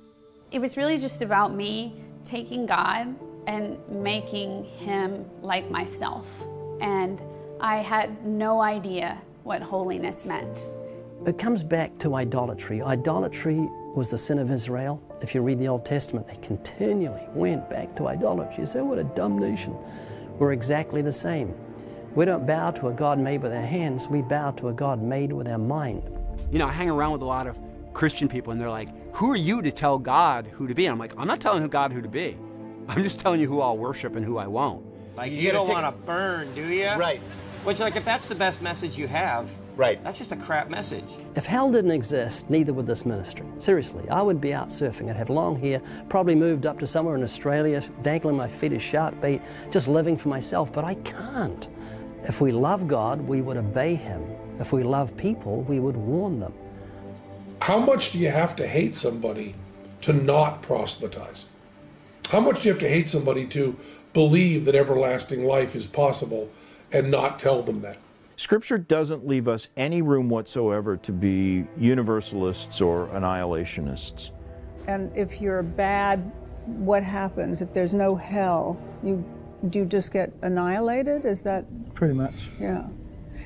S14: It was really just about me taking God and making him like myself. And I had no idea what holiness meant.
S7: It comes back to idolatry. Idolatry was the sin of Israel. If you read the Old Testament, they continually went back to idolatry. You say, what a dumb nation. We're exactly the same. We don't bow to a God made with our hands, we bow to a God made with our mind.
S16: You know, I hang around with a lot of Christian people and they're like, who are you to tell God who to be? And I'm like, I'm not telling God who to be. I'm just telling you who I'll worship and who I won't.
S13: Like, you, you don't want to burn, do you?
S7: Right.
S13: Which, like, if that's the best message you have,
S7: right,
S13: that's just a crap message.
S7: If hell didn't exist, neither would this ministry. Seriously, I would be out surfing. I'd have long hair, probably moved up to somewhere in Australia, dangling my feet as shark bait, just living for myself, but I can't. If we love God, we would obey him. If we love people, we would warn them.
S8: How much do you have to hate somebody to not proselytize? How much do you have to hate somebody to believe that everlasting life is possible and not tell them that?
S9: Scripture doesn't leave us any room whatsoever to be universalists or annihilationists.
S10: And if you're bad, what happens? If there's no hell, you do you just get annihilated? Is that?
S26: Pretty much.
S10: Yeah.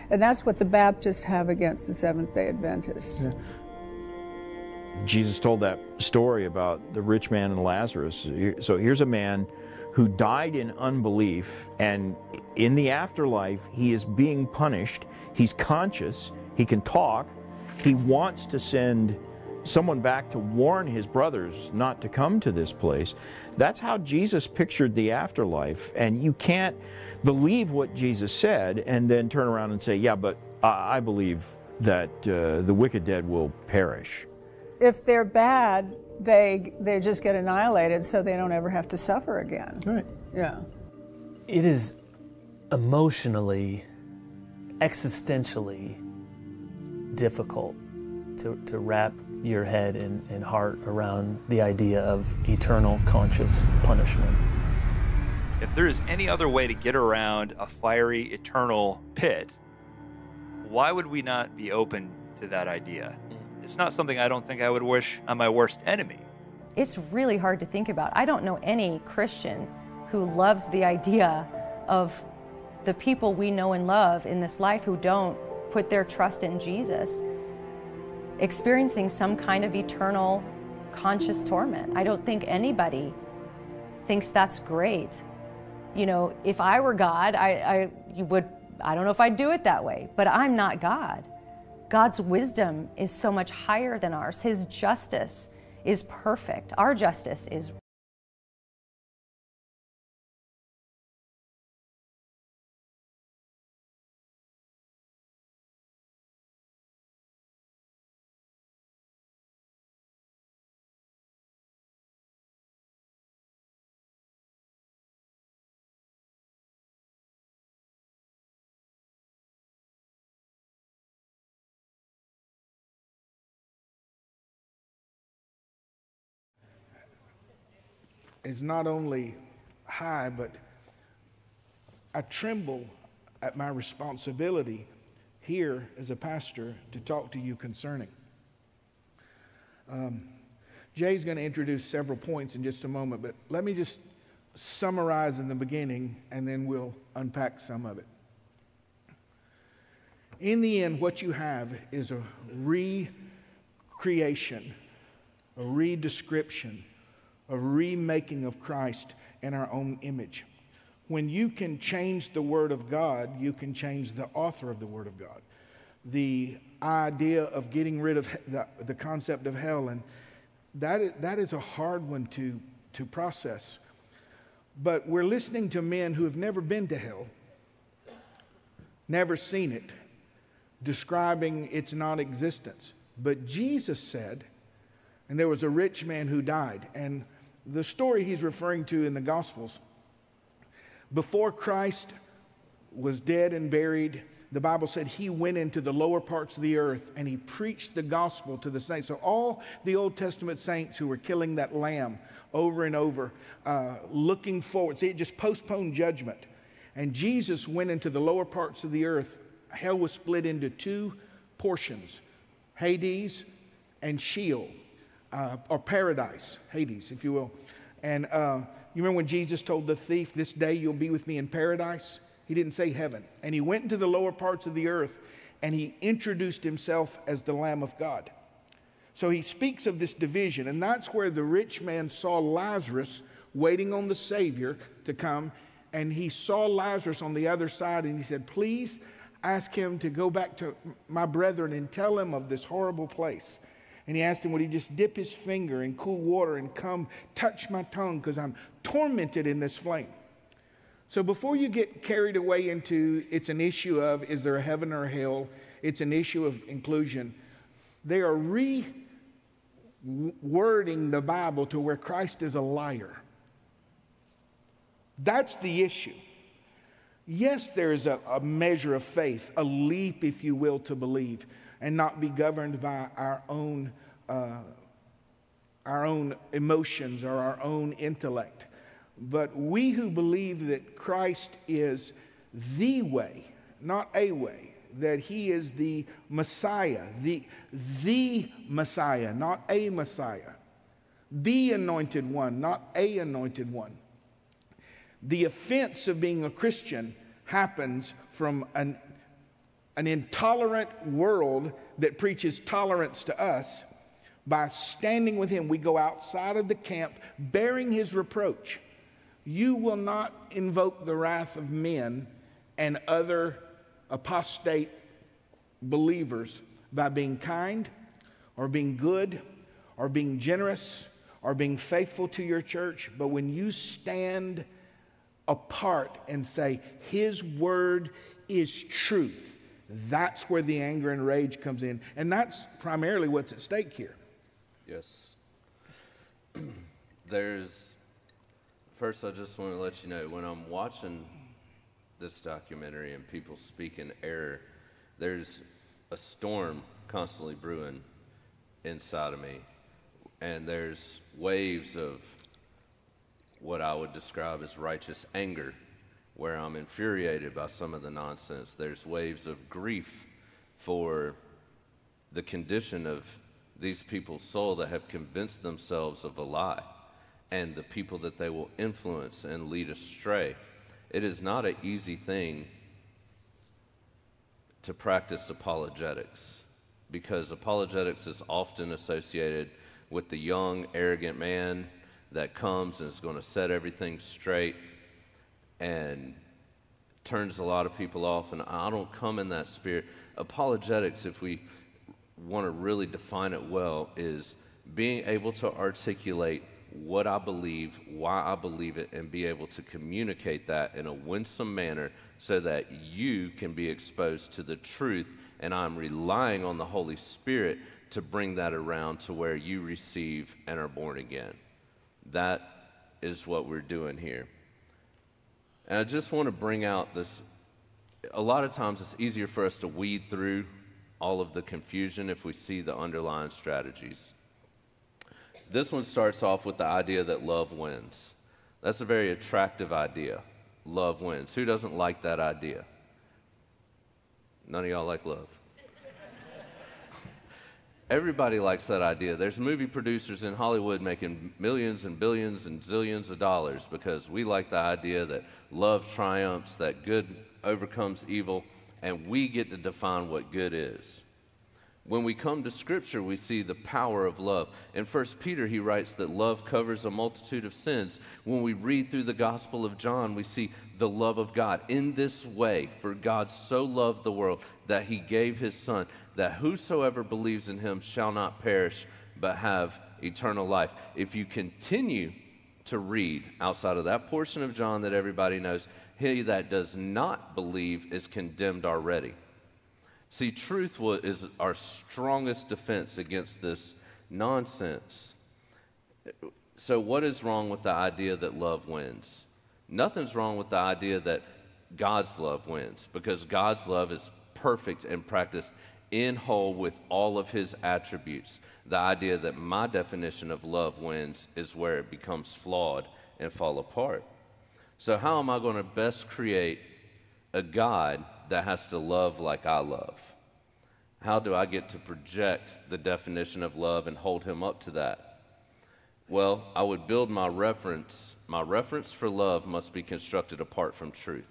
S10: And that's what the Baptists have against the Seventh-day Adventists.
S21: Yeah.
S9: Jesus told that story about the rich man and Lazarus. So here's a man who died in unbelief, and in the afterlife, he is being punished. He's conscious. He can talk. He wants to send someone back to warn his brothers not to come to this place. That's how Jesus pictured the afterlife. And you can't believe what Jesus said and then turn around and say, yeah, but I believe that uh, the wicked dead will perish.
S10: If they're bad, they they just get annihilated so they don't ever have to suffer again.
S21: Right.
S10: Yeah.
S11: It is emotionally, existentially difficult to, to wrap your head and, and heart around the idea of eternal conscious punishment.
S12: If there is any other way to get around a fiery, eternal pit, why would we not be open to that idea? It's not something I don't think I would wish on my worst enemy.
S20: It's really hard to think about. I don't know any Christian who loves the idea of the people we know and love in this life who don't put their trust in Jesus experiencing some kind of eternal conscious torment. I don't think anybody thinks that's great. You know, if I were God, I, I would, I don't know if I'd do it that way, but I'm not God. God's wisdom is so much higher than ours. His justice is perfect. Our justice is
S17: is not only high, but I tremble at my responsibility here as a pastor to talk to you concerning. Um, Jay's going to introduce several points in just a moment, but let me just summarize in the beginning, and then we'll unpack some of it. In the end, what you have is a recreation, a redescription, a remaking of Christ in our own image. When you can change the Word of God, you can change the author of the Word of God. The idea of getting rid of the, the concept of hell, and that is, that is a hard one to, to process. But we're listening to men who have never been to hell, never seen it, describing its non-existence. But Jesus said, and there was a rich man who died, and the story he's referring to in the Gospels, before Christ was dead and buried, the Bible said he went into the lower parts of the earth and he preached the gospel to the saints. So all the Old Testament saints who were killing that lamb over and over, uh, looking forward, see, it just postponed judgment. And Jesus went into the lower parts of the earth. Hell was split into two portions, Hades and Sheol. Uh, or paradise, Hades, if you will. And uh, you remember when Jesus told the thief, this day you'll be with me in paradise? He didn't say heaven. And he went into the lower parts of the earth and he introduced himself as the Lamb of God. So he speaks of this division, and that's where the rich man saw Lazarus waiting on the Savior to come, and he saw Lazarus on the other side, and he said, please ask him to go back to my brethren and tell him of this horrible place. And he asked him, would he just dip his finger in cool water and come touch my tongue because I'm tormented in this flame. So before you get carried away into it's an issue of is there a heaven or a hell, it's an issue of inclusion. They are rewording the Bible to where Christ is a liar. That's the issue. Yes, there is a, a measure of faith, a leap, if you will, to believe, and not be governed by our own, uh, our own emotions or our own intellect. But we who believe that Christ is the way, not a way, that he is the Messiah, the, the Messiah, not a Messiah, the anointed one, not a anointed one. The offense of being a Christian happens from an an intolerant world that preaches tolerance to us, by standing with him, we go outside of the camp bearing his reproach. You will not invoke the wrath of men and other apostate believers by being kind or being good or being generous or being faithful to your church. But when you stand apart and say, his word is truth, that's where the anger and rage comes in. And that's primarily what's at stake here.
S2: Yes. There's, first I just want to let you know, when I'm watching this documentary and people speak in error, there's a storm constantly brewing inside of me. And there's waves of what I would describe as righteous anger, where I'm infuriated by some of the nonsense. There's waves of grief for the condition of these people's soul that have convinced themselves of a lie, and the people that they will influence and lead astray. It is not an easy thing to practice apologetics, because apologetics is often associated with the young, arrogant man that comes and is going to set everything straight and turns a lot of people off, and I don't come in that spirit. Apologetics, if we want to really define it well, is being able to articulate what I believe, why I believe it, and be able to communicate that in a winsome manner so that you can be exposed to the truth, and I'm relying on the Holy Spirit to bring that around to where you receive and are born again. That is what we're doing here. And I just want to bring out this. A lot of times it's easier for us to weed through all of the confusion if we see the underlying strategies. This one starts off with the idea that love wins. That's a very attractive idea. Love wins. Who doesn't like that idea? None of y'all like love. Everybody likes that idea. There's movie producers in Hollywood making millions and billions and zillions of dollars because we like the idea that love triumphs, that good overcomes evil, and we get to define what good is. When we come to Scripture, we see the power of love. In First Peter, he writes that love covers a multitude of sins. When we read through the Gospel of John, we see the love of God. In this way, for God so loved the world that he gave his Son, that whosoever believes in him shall not perish, but have eternal life. If you continue to read outside of that portion of John that everybody knows, he that does not believe is condemned already. See, truth is our strongest defense against this nonsense. So what is wrong with the idea that love wins? Nothing's wrong with the idea that God's love wins, because God's love is perfect and practiced in whole with all of his attributes. The idea that my definition of love wins is where it becomes flawed and fall apart. So how am I going to best create a God that has to love like I love? How do I get to project the definition of love and hold him up to that? Well, I would build my reference. My reference for love must be constructed apart from truth.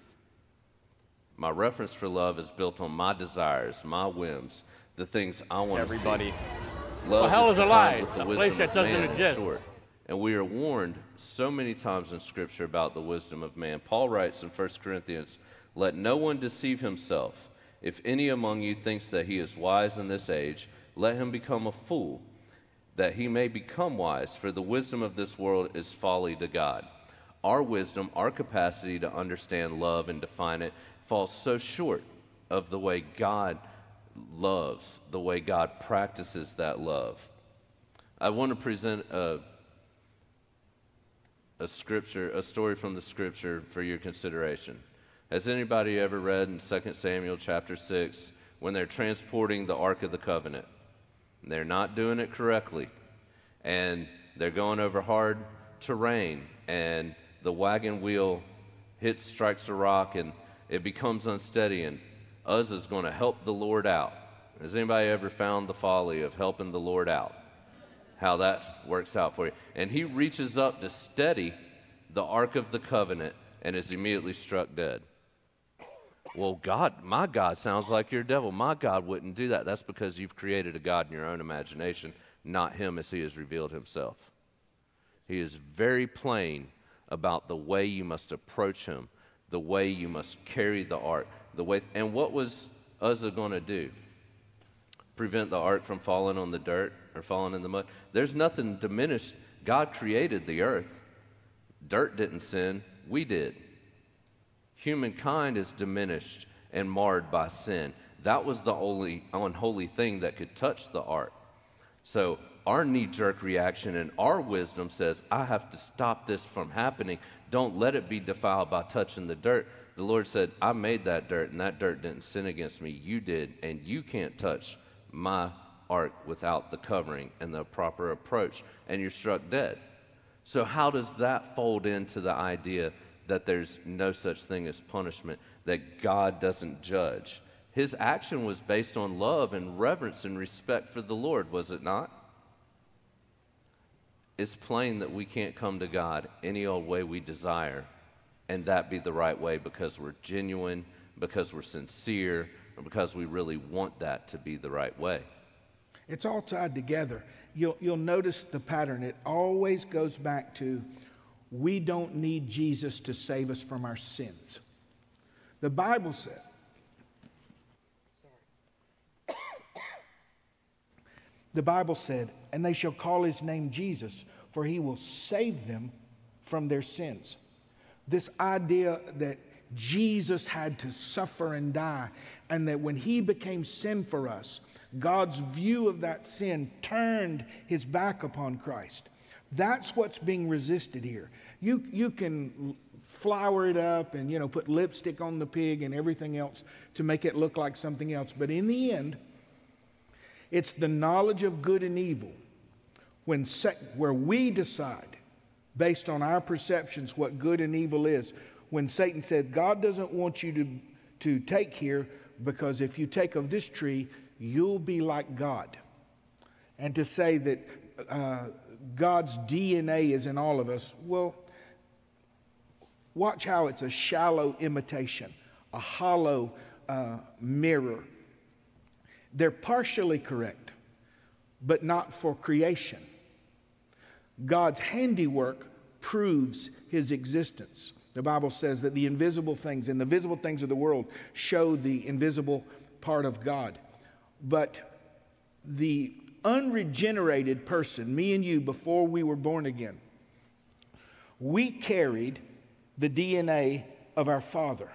S2: My reference for love is built on my desires, my whims, the things I want to
S6: everybody.
S2: see. Love
S6: well, hell is a lie,
S2: with the
S6: a place
S2: wisdom
S6: that
S2: of
S6: doesn't
S2: man
S6: exist.
S2: Short. And we are warned so many times in Scripture about the wisdom of man. Paul writes in First Corinthians, "Let no one deceive himself. If any among you thinks that he is wise in this age, let him become a fool, that he may become wise. For the wisdom of this world is folly to God." Our wisdom, our capacity to understand love and define it, falls so short of the way God loves, the way God practices that love. I want to present a, a scripture, a story from the Scripture for your consideration. Has anybody ever read in Second Samuel chapter six when they're transporting the Ark of the Covenant? And they're not doing it correctly, and they're going over hard terrain, and the wagon wheel hits, strikes a rock, and it becomes unsteady, and Uzzah's going to help the Lord out. Has anybody ever found the folly of helping the Lord out? How that works out for you. And he reaches up to steady the Ark of the Covenant and is immediately struck dead. well, God, my God sounds like your devil. My God wouldn't do that. That's because you've created a God in your own imagination, not him as he has revealed himself. He is very plain about the way you must approach him, the way you must carry the ark, the way. And what was Uzzah going to do? Prevent the ark from falling on the dirt or falling in the mud? There's nothing diminished. God created the earth. Dirt didn't sin. We did. Humankind is diminished and marred by sin. That was the only unholy thing that could touch the ark. So our knee-jerk reaction and our wisdom says, I have to stop this from happening. Don't let it be defiled by touching the dirt. The Lord said, I made that dirt, and that dirt didn't sin against me. You did, and you can't touch my ark without the covering and the proper approach, and you're struck dead. So how does that fold into the idea that there's no such thing as punishment, that God doesn't judge? His action was based on love and reverence and respect for the Lord, was it not? It's plain that we can't come to God any old way we desire and that be the right way because we're genuine, because we're sincere, or because we really want that to be the right way.
S17: It's all tied together. You'll, you'll notice the pattern. It always goes back to we don't need Jesus to save us from our sins. The Bible said, the Bible said, and they shall call his name Jesus, for he will save them from their sins. This idea that Jesus had to suffer and die, and that when he became sin for us, God's view of that sin turned his back upon Christ. That's what's being resisted here. You, you can flower it up and, you know, put lipstick on the pig and everything else to make it look like something else. But in the end, it's the knowledge of good and evil when sec- where we decide, based on our perceptions, what good and evil is. When Satan said, God doesn't want you to, to take here because if you take of this tree, you'll be like God. And to say that uh, God's D N A is in all of us, well, watch how it's a shallow imitation, a hollow uh, mirror. They're partially correct, but not for creation. God's handiwork proves his existence. The Bible says that the invisible things and the visible things of the world show the invisible part of God. But the unregenerated person, me and you, before we were born again, we carried the D N A of our father.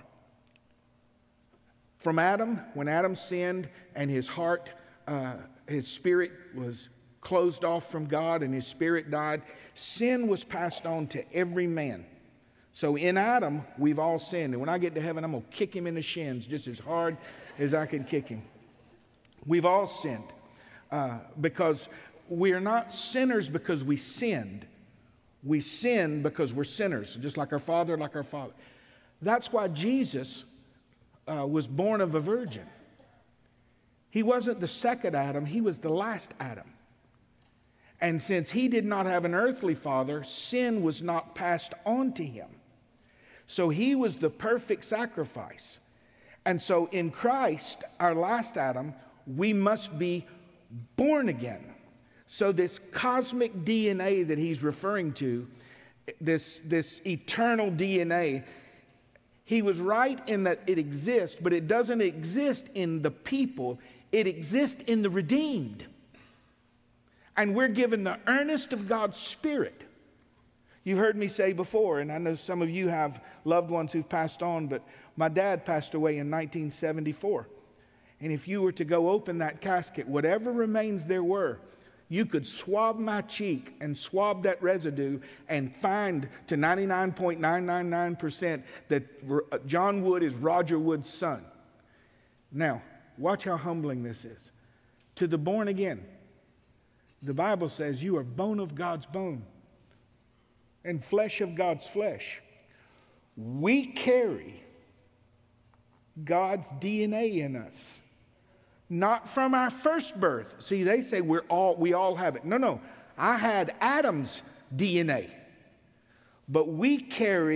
S17: From Adam, when Adam sinned and his heart, uh, his spirit was closed off from God and his spirit died, sin was passed on to every man. So in Adam, we've all sinned. And when I get to heaven, I'm going to kick him in the shins just as hard as I can kick him. We've all sinned uh, because we are not sinners because we sinned. We sin because we're sinners, just like our father, like our father. That's why Jesus uh, was born of a virgin. He wasn't the second Adam, he was the last Adam. And since he did not have an earthly father, sin was not passed on to him. So he was the perfect sacrifice. And so in Christ, our last Adam, we must be born again. So this cosmic D N A that he's referring to, this, this eternal D N A, he was right in that it exists, but it doesn't exist in the people. It exists in the redeemed. And we're given the earnest of God's Spirit. You've heard me say before, and I know some of you have loved ones who've passed on, but my dad passed away in nineteen seventy-four. And if you were to go open that casket, whatever remains there were, you could swab my cheek and swab that residue and find to ninety-nine point nine nine nine percent that John Wood is Roger Wood's son. Now, watch how humbling this is. To the born again, the Bible says you are bone of God's bone and flesh of God's flesh. We carry God's D N A in us. Not from our first birth. See, they say we're all, we all have it. No, no. I had Adam's D N A. But we carry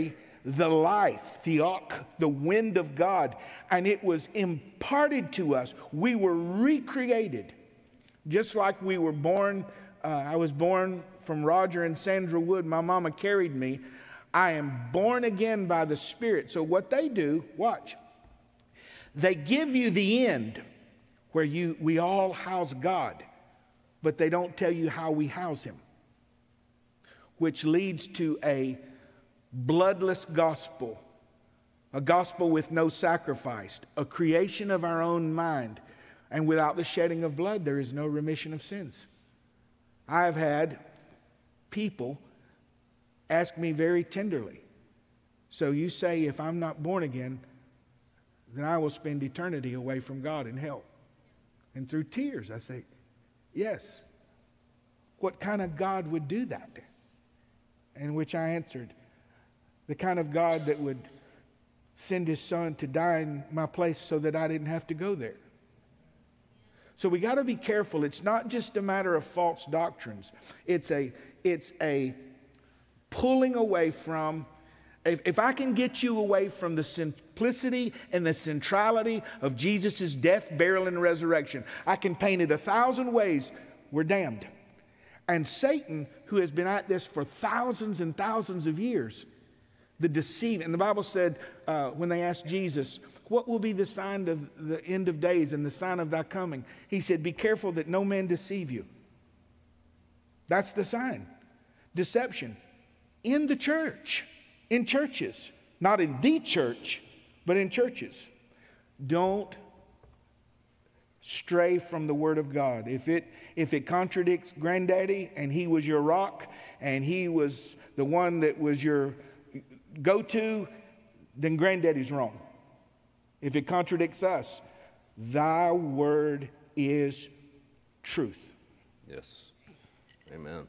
S17: the life, theok, the wind of God, and it was imparted to us. We were recreated, just like we were born. Uh, I was born from Roger and Sandra Wood. My mama carried me. I am born again by the Spirit. So what they do, watch, they give you the end where you we all house God, but they don't tell you how we house him, which leads to a bloodless gospel, a gospel with no sacrifice, a creation of our own mind. And without the shedding of blood, there is no remission of sins. I've had people ask me very tenderly, so you say if I'm not born again, then I will spend eternity away from God in hell. And through tears, I say, yes. What kind of God would do that? In which I answered, the kind of God that would send his son to die in my place so that I didn't have to go there. So we got to be careful. It's not just a matter of false doctrines. It's a, it's a pulling away from, if, if I can get you away from the simplicity and the centrality of Jesus' death, burial, and resurrection, I can paint it a thousand ways, we're damned. And Satan, who has been at this for thousands and thousands of years, the deceiving, and the Bible said uh, when they asked Jesus, what will be the sign of the end of days and the sign of thy coming? He said, be careful that no man deceive you. That's the sign. Deception. In the church. In churches. Not in the church, but in churches. Don't stray from the Word of God. If it, if it contradicts Granddaddy and he was your rock and he was the one that was your go-to, then Granddaddy's wrong. If it contradicts us, thy word is truth.
S2: Yes. Amen.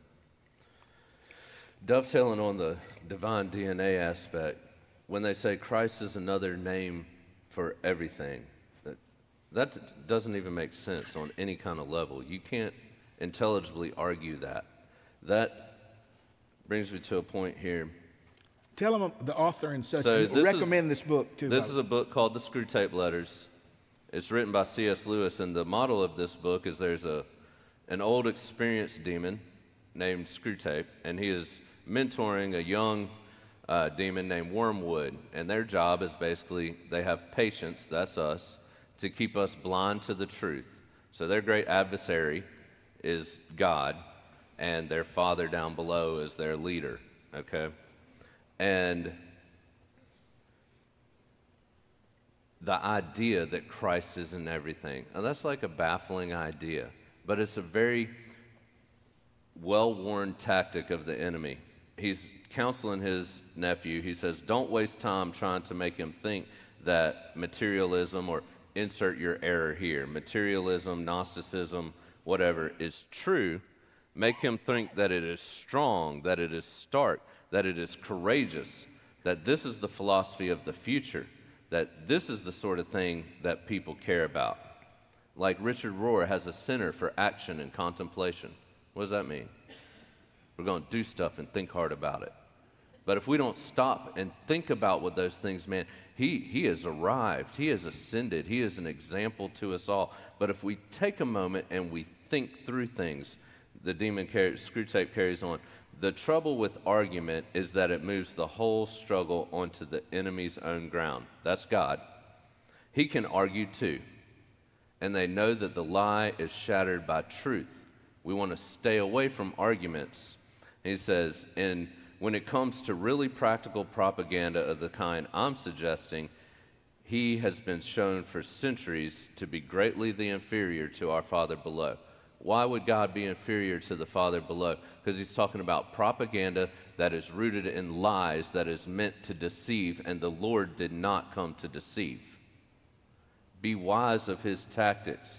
S2: Dovetailing on the divine D N A aspect, when they say Christ is another name for everything, that, that doesn't even make sense on any kind of level. You can't intelligibly argue that. That brings me to a point here.
S17: Tell them the author and such.
S2: So this
S17: recommend
S2: is,
S17: this book too.
S2: This is a book called The Screwtape Letters. It's written by C S Lewis, and the model of this book is there's a an old experienced demon named Screwtape, and he is mentoring a young uh, demon named Wormwood, and their job is basically they have patience, that's us, to keep us blind to the truth. So their great adversary is God, and their father down below is their leader, okay? And the idea that Christ is in everything, and that's like a baffling idea, but it's a very well-worn tactic of the enemy. He's counseling his nephew. He says, don't waste time trying to make him think that materialism, or insert your error here, materialism, Gnosticism, whatever, is true. Make him think that it is strong, that it is stark, that it is courageous, that this is the philosophy of the future, that this is the sort of thing that people care about. Like Richard Rohr has a center for action and contemplation. What does that mean? We're going to do stuff and think hard about it. But if we don't stop and think about what those things mean, he, he has arrived, he has ascended, he is an example to us all. But if we take a moment and we think through things, the demon carries, Screwtape carries on. The trouble with argument is that it moves the whole struggle onto the enemy's own ground. That's God. He can argue too. And they know that the lie is shattered by truth. We want to stay away from arguments. He says, and when it comes to really practical propaganda of the kind I'm suggesting, he has been shown for centuries to be greatly the inferior to our Father below. Why would God be inferior to the Father below? Because he's talking about propaganda that is rooted in lies, that is meant to deceive, and the Lord did not come to deceive. Be wise of his tactics.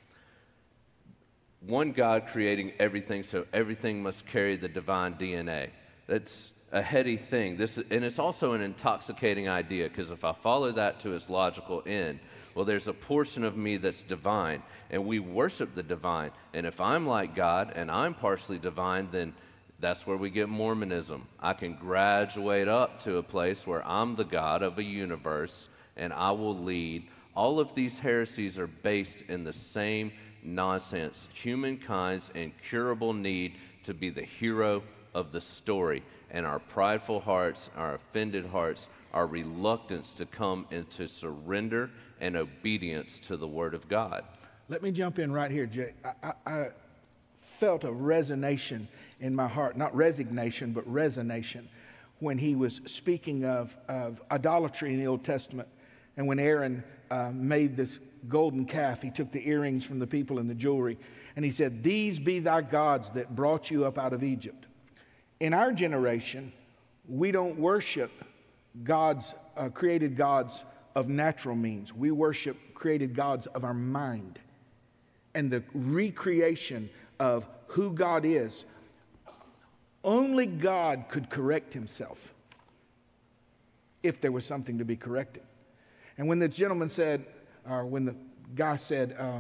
S2: One God creating everything, so everything must carry the divine D N A. That's a heady thing. This, and it's also an intoxicating idea, because if I follow that to its logical end, well, there's a portion of me that's divine, and we worship the divine. And if I'm like God and I'm partially divine, then That's where we get Mormonism. I can graduate up to a place where I'm the God of a universe and I will lead. All of these heresies are based in the same nonsense, humankind's incurable need to be the hero of the story, and our prideful hearts, our offended hearts, our reluctance to come into surrender and obedience to the Word of God.
S17: Let me jump in right here, Jay. I, I, I felt a resonation in my heart, not resignation, but resonation, when he was speaking of, of idolatry in the Old Testament. And when Aaron uh, made this golden calf, he took the earrings from the people and the jewelry, and he said, "These be thy gods that brought you up out of Egypt." In our generation, we don't worship gods, uh, created gods of natural means. We worship created gods of our mind. And the recreation of who God is, only God could correct himself if there was something to be corrected. And when the gentleman said, or when the guy said, uh,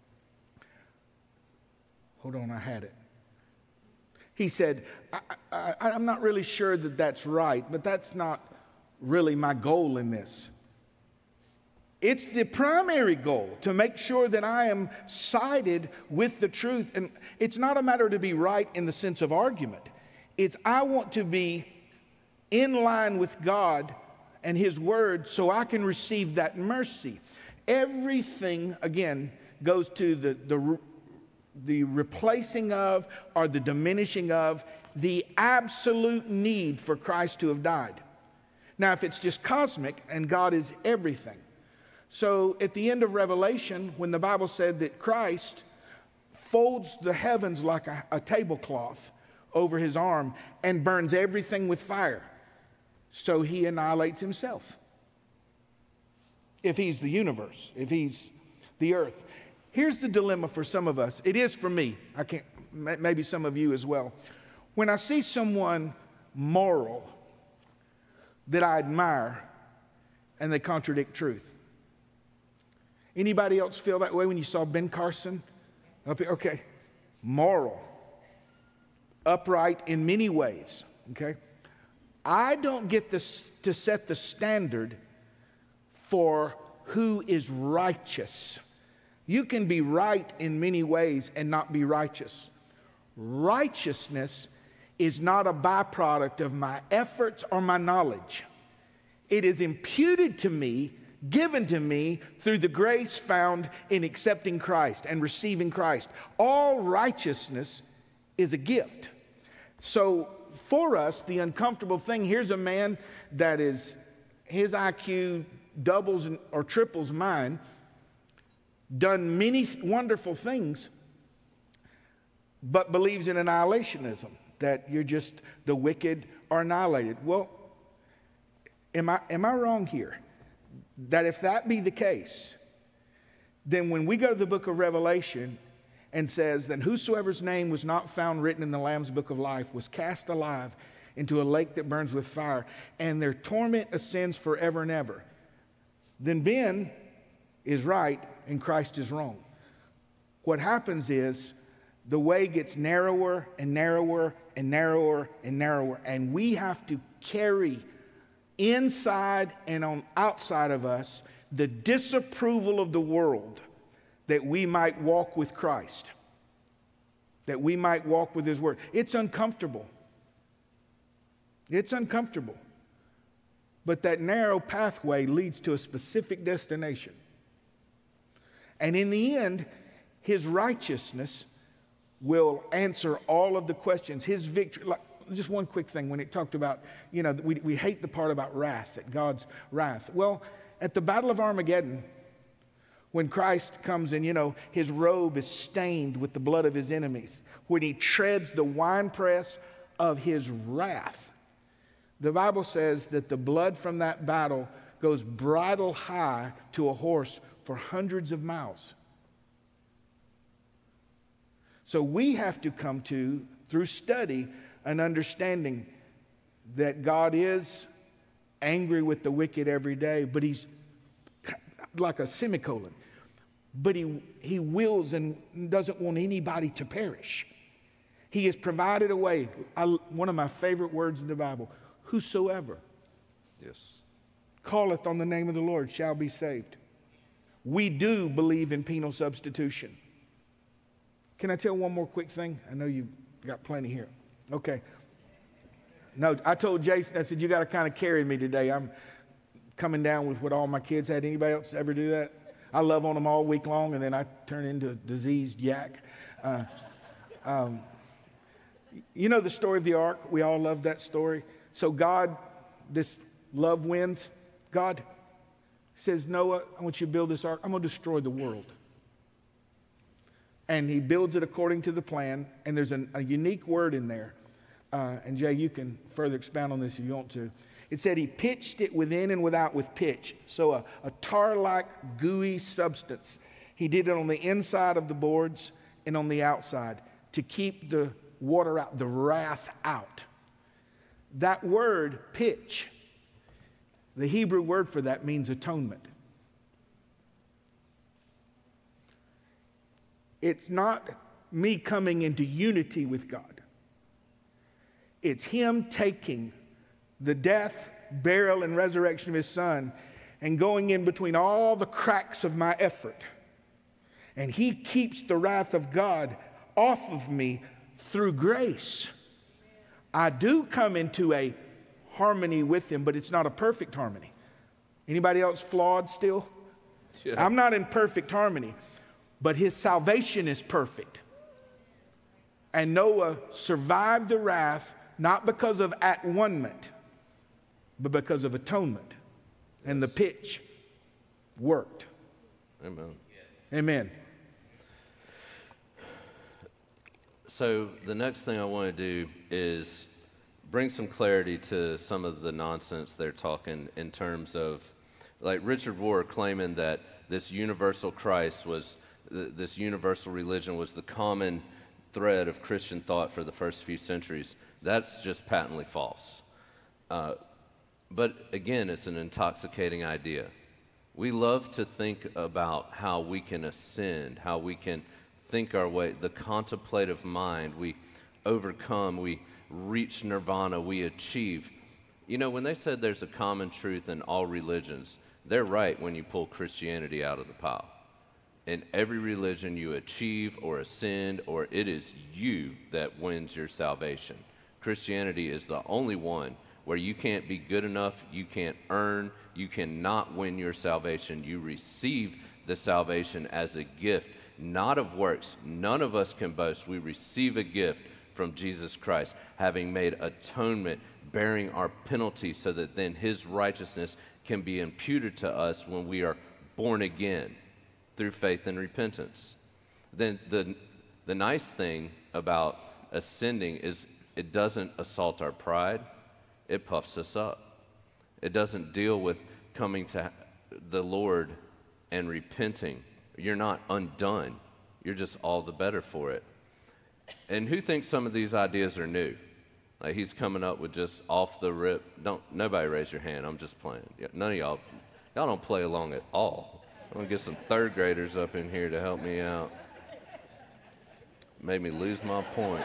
S17: hold on, I had it. He said, I, I, I'm not really sure that that's right, but that's not really my goal in this. It's the primary goal to make sure that I am sided with the truth. And it's not a matter to be right in the sense of argument. It's I want to be in line with God and His Word so I can receive that mercy. Everything, again, goes to the, the, the replacing of or the diminishing of the absolute need for Christ to have died. Now, if it's just cosmic and God is everything. So at the end of Revelation, when the Bible said that Christ folds the heavens like a, a tablecloth over his arm and burns everything with fire, so he annihilates himself. If he's the universe, if he's the earth. Here's the dilemma for some of us. It is for me. I can't, maybe some of you as well. When I see someone moral that I admire and they contradict truth. Anybody else feel that way when you saw Ben Carson up here? Okay. Moral. Upright in many ways. Okay. I don't get this, to set the standard for who is righteous. You can be right in many ways and not be righteous. Righteousness is not a byproduct of my efforts or my knowledge. It is imputed to me, given to me through the grace found in accepting Christ and receiving Christ. All righteousness is a gift. So for us, the uncomfortable thing, here's a man that is, his I Q doubles or triples mine, done many wonderful things, but believes in annihilationism, that you're just the wicked are annihilated. Well, am I, am I wrong here? That if that be the case, then when we go to the book of Revelation and says that whosoever's name was not found written in the Lamb's book of life was cast alive into a lake that burns with fire, and their torment ascends forever and ever, then Ben is right and Christ is wrong. What happens is the way gets narrower and narrower and narrower and narrower, and we have to carry inside and on outside of us the disapproval of the world, that we might walk with Christ, that we might walk with His Word. It's uncomfortable. It's uncomfortable. But that narrow pathway leads to a specific destination. And in the end, His righteousness will answer all of the questions. His victory, like, just one quick thing, when it talked about, you know, we, we hate the part about wrath, that God's wrath. Well, at the Battle of Armageddon, when Christ comes in, you know, His robe is stained with the blood of His enemies. When He treads the winepress of His wrath, the Bible says that the blood from that battle goes bridle high to a horse for hundreds of miles. So we have to come to, through study, an understanding that God is angry with the wicked every day, but He's like a semicolon. But he, he wills and doesn't want anybody to perish. He He has provided a way. I, one of my favorite words in the Bible, whosoever
S2: Yes.
S17: calleth on the name of the Lord shall be saved. We do believe in penal substitution. Can I tell one more quick thing? I know you've got plenty here. Okay. No, I told Jason, I said, you got to kind of carry me today. I'm coming down with what all my kids had. Anybody else ever do that? I love on them all week long, and then I turn into a diseased yak. Uh, um, you know the story of the ark? We all love that story. So God, this love wins. God says, Noah, I want you to build this ark. I'm going to destroy the world. And he builds it according to the plan, and there's an, a unique word in there. Uh, and Jay, you can further expound on this if you want to. It said he pitched it within and without with pitch. So a, a tar-like, gooey substance. He did it on the inside of the boards and on the outside to keep the water out, the wrath out. That word, pitch, the Hebrew word for that means atonement. It's not me coming into unity with God. It's him taking the death, burial, and resurrection of his son and going in between all the cracks of my effort. And he keeps the wrath of God off of me through grace. I do come into a harmony with him, but it's not a perfect harmony. Anybody else flawed still? Yeah. I'm not in perfect harmony, but his salvation is perfect. And Noah survived the wrath not because of at-one-ment, but because of atonement. And the pitch worked.
S2: Amen.
S17: Amen.
S2: So the next thing I want to do is bring some clarity to some of the nonsense they're talking in terms of, like Richard Rohr claiming that this universal Christ was, this universal religion was the common thread of Christian thought for the first few centuries. That's just patently false. Uh, but again, it's an intoxicating idea. We love to think about how we can ascend, how we can think our way, the contemplative mind, we overcome, we reach nirvana, we achieve. You know, when they said there's a common truth in all religions, they're right when you pull Christianity out of the pile. In every religion you achieve or ascend, or it is you that wins your salvation. Christianity is the only one where you can't be good enough, you can't earn, you cannot win your salvation. You receive the salvation as a gift, not of works. None of us can boast. We receive a gift from Jesus Christ, having made atonement, bearing our penalty so that then his righteousness can be imputed to us when we are born again through faith and repentance. Then the, the nice thing about ascending is it doesn't assault our pride, it puffs us up. It doesn't deal with coming to the Lord and repenting. You're not undone. You're just all the better for it. And who thinks some of these ideas are new? Like he's coming up with just off the rip. Don't nobody raise your hand. I'm just playing. None of y'all, y'all don't play along at all. I'm gonna get some third graders up in here to help me out. Made me lose my point.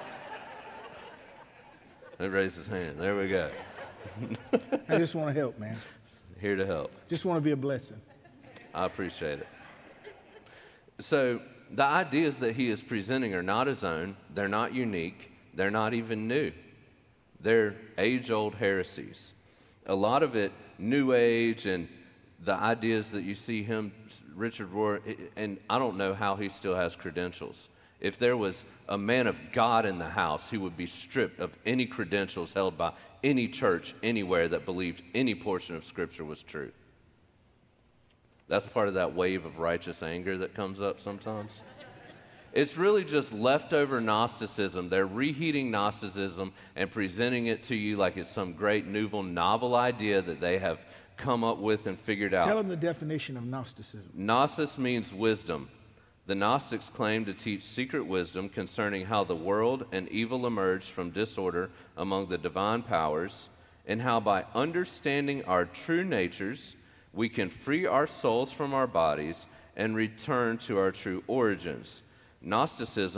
S2: They raised his hand. There we go.
S17: I just want to help, man.
S2: Here to help.
S17: Just want to be a blessing.
S2: I appreciate it. So the ideas that he is presenting are not his own. They're not unique. They're not even new. They're age-old heresies. A lot of it, New Age, and the ideas that you see him, Richard Rohr, and I don't know how he still has credentials. If there was a man of God in the house, he would be stripped of any credentials held by any church anywhere that believed any portion of Scripture was true. That's part of that wave of righteous anger that comes up sometimes. It's really just leftover Gnosticism. They're reheating Gnosticism and presenting it to you like it's some great nouveau novel idea that they have come up with and figured out.
S17: Tell them the definition of Gnosticism.
S2: Gnosis means wisdom. The Gnostics claim to teach secret wisdom concerning how the world and evil emerged from disorder among the divine powers, and how by understanding our true natures, we can free our souls from our bodies and return to our true origins. Gnosticism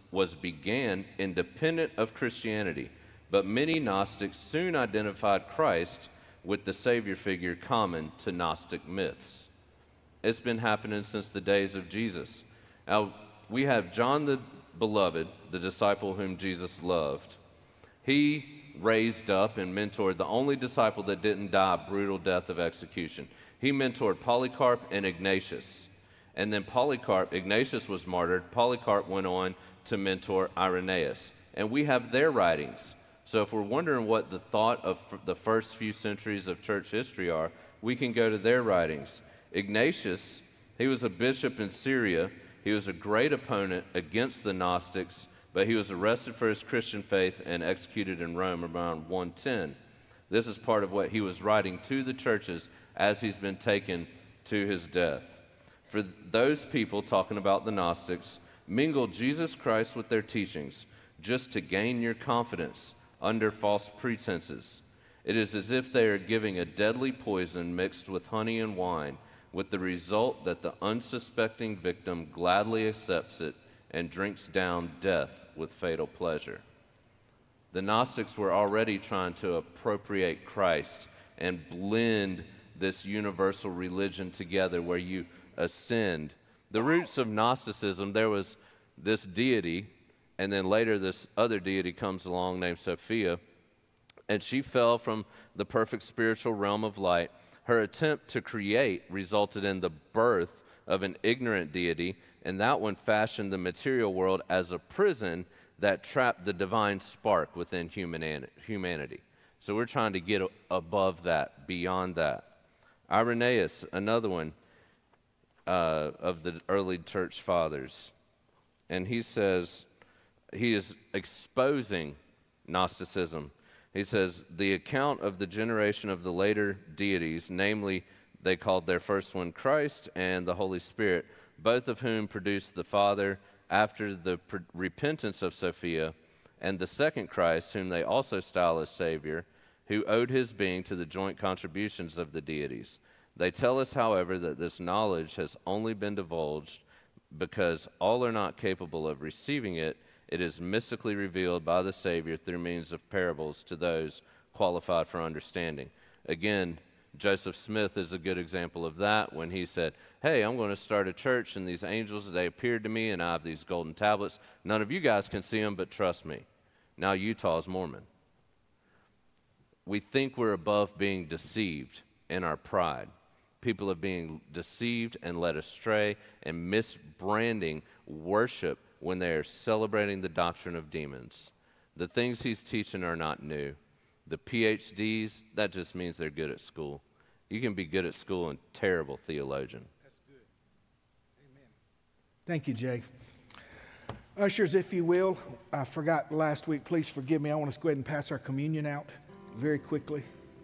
S2: was began independent of Christianity, but many Gnostics soon identified Christ with the Savior figure common to Gnostic myths. It's been happening since the days of Jesus. Now, we have John the Beloved, the disciple whom Jesus loved. He raised up and mentored the only disciple that didn't die a brutal death of execution. He mentored Polycarp and Ignatius. And then Polycarp, Ignatius was martyred. Polycarp went on to mentor Irenaeus. And we have their writings. So if we're wondering what the thought of the first few centuries of church history are, we can go to their writings. Ignatius, he was a bishop in Syria. He was a great opponent against the Gnostics, but he was arrested for his Christian faith and executed in Rome around one ten. This is part of what he was writing to the churches as he's been taken to his death. For those people talking about the Gnostics, mingle Jesus Christ with their teachings just to gain your confidence under false pretenses. It is as if they are giving a deadly poison mixed with honey and wine, with the result that the unsuspecting victim gladly accepts it and drinks down death with fatal pleasure. The Gnostics were already trying to appropriate Christ and blend this universal religion together where you ascend. The roots of Gnosticism, there was this deity, and then later this other deity comes along named Sophia, and she fell from the perfect spiritual realm of light. Her attempt to create resulted in the birth of an ignorant deity, and that one fashioned the material world as a prison that trapped the divine spark within humanity. So we're trying to get above that, beyond that. Irenaeus, another one uh, of the early church fathers, and he says, he is exposing Gnosticism. He says, the account of the generation of the later deities, namely, they called their first one Christ and the Holy Spirit, both of whom produced the Father after the pre- repentance of Sophia, and the second Christ, whom they also style as Savior, who owed his being to the joint contributions of the deities. They tell us, however, that this knowledge has only been divulged because all are not capable of receiving it. It is mystically revealed by the Savior through means of parables to those qualified for understanding. Again, Joseph Smith is a good example of that when he said, hey, I'm going to start a church, and these angels, they appeared to me, and I have these golden tablets. None of you guys can see them, but trust me. Now Utah's Mormon. We think we're above being deceived in our pride. People are being deceived and led astray and misbranding worship when they are celebrating the doctrine of demons. The things he's teaching are not new. The P H Ds, that just means they're good at school. You can be good at school and terrible theologian.
S17: That's good. Amen. Thank you, Jay. Ushers, if you will, I forgot last week, please forgive me. I want us to go ahead and pass our communion out very quickly.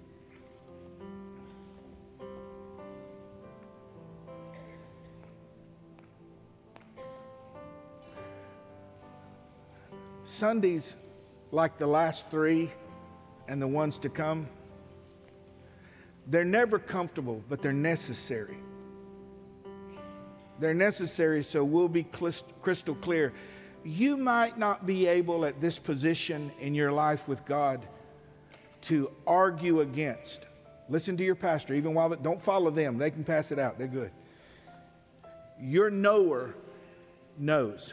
S17: Sundays, like the last three and the ones to come, they're never comfortable, but they're necessary. They're necessary so we'll be crystal clear. You might not be able at this position in your life with God to argue against. Listen to your pastor, even while they, don't follow them. They can pass it out. They're good. Your knower knows.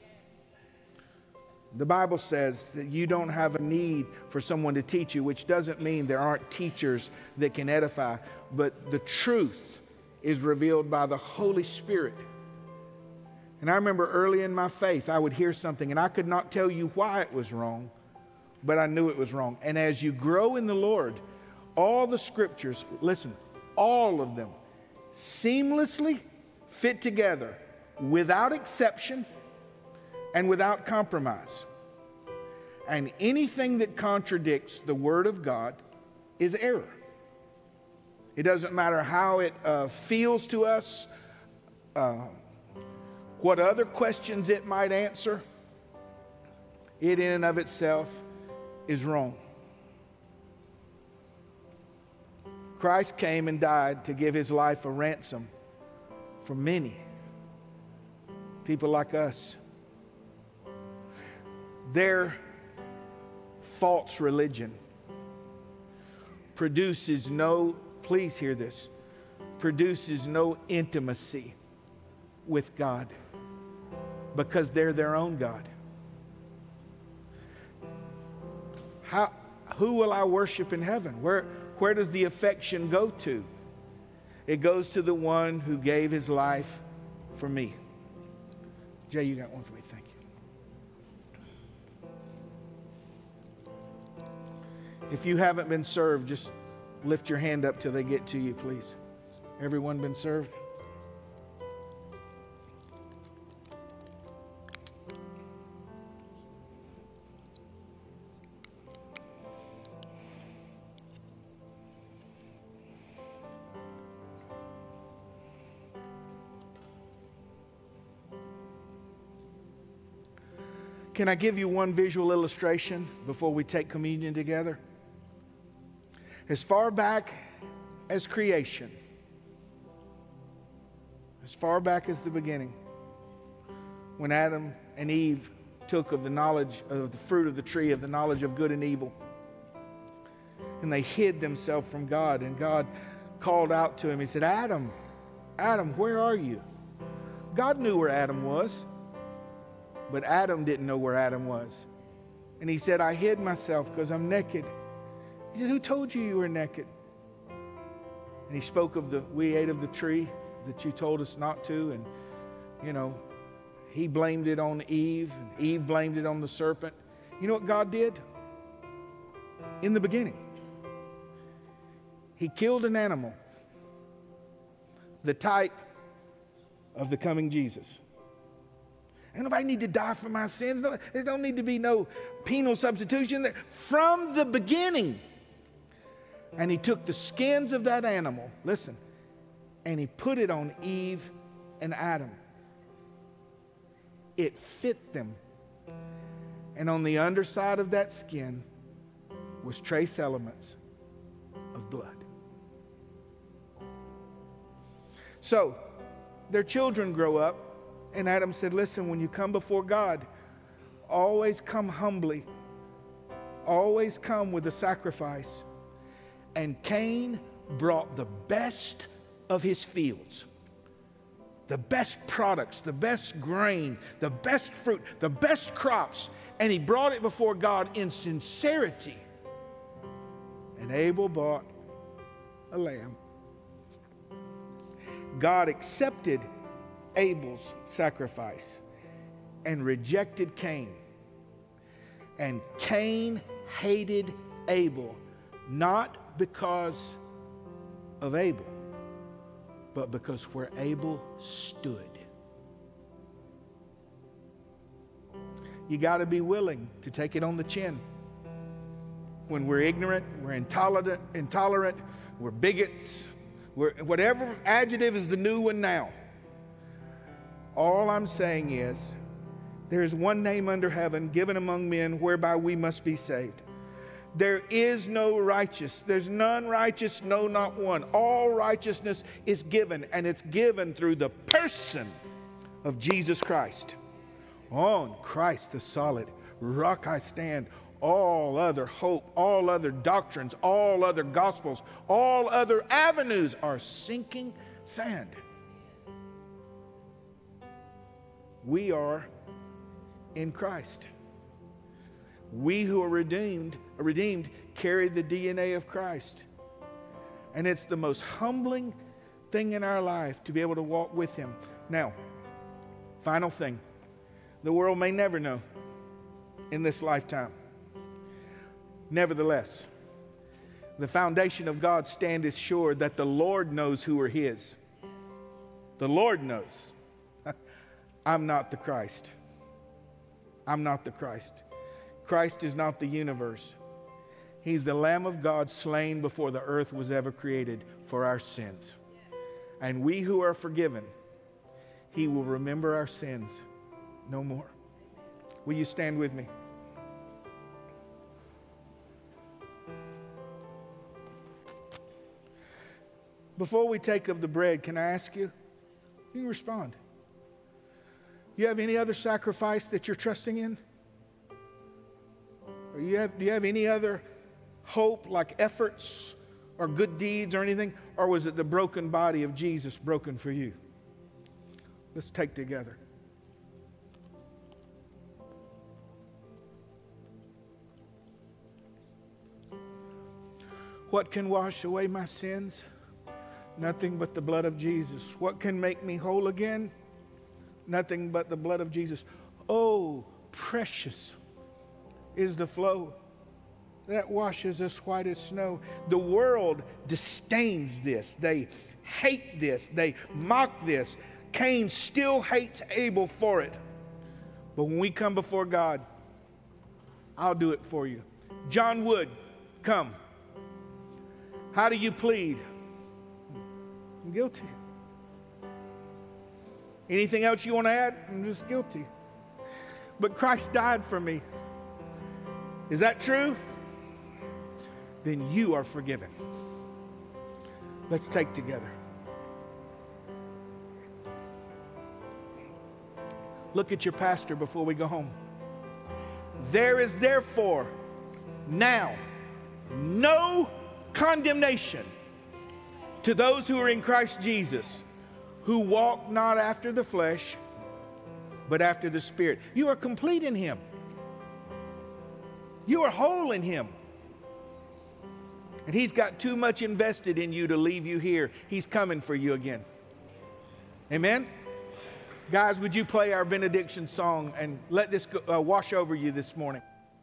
S17: The Bible says that you don't have a need for someone to teach you, which doesn't mean there aren't teachers that can edify, but the truth is revealed by the Holy Spirit. And I remember early in my faith, I would hear something, and I could not tell you why it was wrong, but I knew it was wrong. And as you grow in the Lord, all the scriptures, listen, all of them seamlessly fit together without exception and without compromise. And anything that contradicts the Word of God is error. It doesn't matter how it uh, feels to us, uh, what other questions it might answer, it in and of itself is wrong. Christ came and died to give his life a ransom for many people like us. their false religion produces no, please hear this, produces no intimacy with God because they're their own God. How, who will I worship in heaven? Where, where does the affection go to? It goes to the one who gave his life for me. Jay, you got one for me. Thank you. If you haven't been served, just lift your hand up till they get to you, please. Everyone been served? Can I give you one visual illustration before we take communion together? As far back as creation, as far back as the beginning, when Adam and Eve took of the knowledge of the fruit of the tree of the knowledge of good and evil, and they hid themselves from God, and God called out to him. He said, Adam, Adam, where are you? God knew where Adam was. But Adam didn't know where Adam was. And he said, I hid myself because I'm naked. He said, who told you you were naked? And he spoke of the, we ate of the tree that you told us not to. And, you know, he blamed it on Eve. And Eve blamed it on the serpent. You know what God did? In the beginning, he killed an animal, the type of the coming Jesus. And nobody need to die for my sins. No, there don't need to be no penal substitution. From the beginning. And he took the skins of that animal, listen, and he put it on Eve and Adam. It fit them. And on the underside of that skin was trace elements of blood. So, their children grow up. And Adam said, listen, when you come before God, always come humbly. Always come with a sacrifice. And Cain brought the best of his fields. The best products, the best grain, the best fruit, the best crops. And he brought it before God in sincerity. And Abel brought a lamb. God accepted Abel's sacrifice and rejected Cain. And Cain hated Abel, not because of Abel, but because where Abel stood. You got to be willing to take it on the chin. When we're ignorant, we're intolerant, intolerant, we're bigots, we're, whatever adjective is the new one now. All I'm saying is, there is one name under heaven given among men whereby we must be saved. There is no righteous. There's none righteous, no, not one. All righteousness is given, and it's given through the person of Jesus Christ. On Christ the solid rock I stand. All other hope, all other doctrines, all other gospels, all other avenues are sinking sand. We are in Christ. We who are redeemed, redeemed carry the D N A of Christ. And it's the most humbling thing in our life to be able to walk with him. Now, final thing. The world may never know in this lifetime. Nevertheless, the foundation of God standeth sure that the Lord knows who are his. The Lord knows. I'm not the Christ. I'm not the Christ. Christ is not the universe. He's the Lamb of God slain before the earth was ever created for our sins. And we who are forgiven, he will remember our sins no more. Will you stand with me? Before we take of the bread, can I ask you? You can respond. You have any other sacrifice that you're trusting in? Or you have, do you have any other hope, like efforts or good deeds or anything? Or was it the broken body of Jesus broken for you? Let's take together. What can wash away my sins? Nothing but the blood of Jesus. What can make me whole again? Nothing but the blood of Jesus. Oh, precious is the flow that washes us white as snow. The world disdains this. They hate this. They mock this. Cain still hates Abel for it. But when we come before God, I'll do it for you. John Wood, come. How do you plead? I'm guilty. Anything else you want to add? I'm just guilty. But Christ died for me. Is that true? Then you are forgiven. Let's take together. Look at your pastor before we go home. There is therefore now no condemnation to those who are in Christ Jesus, who walk not after the flesh, but after the Spirit. You are complete in Him. You are whole in Him. And He's got too much invested in you to leave you here. He's coming for you again. Amen? Guys, would you play our benediction song and let this go, uh, wash over you this morning?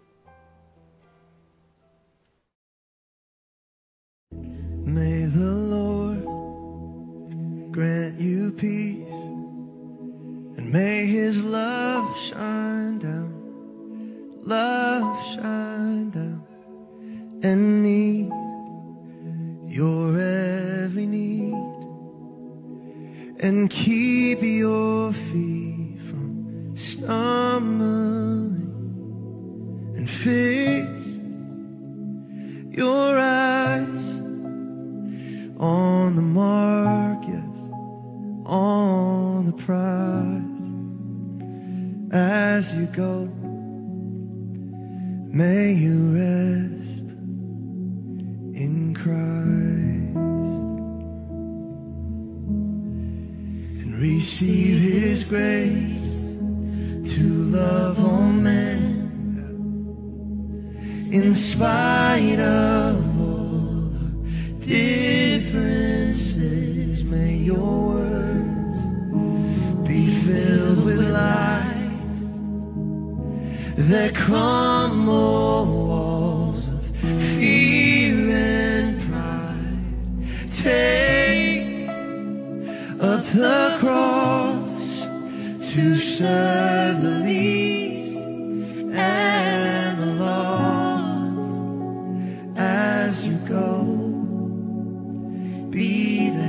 S3: May the Lord grant you peace, and may His love shine down, love shine down, and meet your every need, and keep your feet from stumbling, and fix your eyes on the mark, yes, on the prize. As you go, may you rest in Christ and receive His grace to love all men in spite of all our differences. May your words be filled with life that crumble walls of fear and pride. Take up the cross to serve the least and the lost. As you go, be the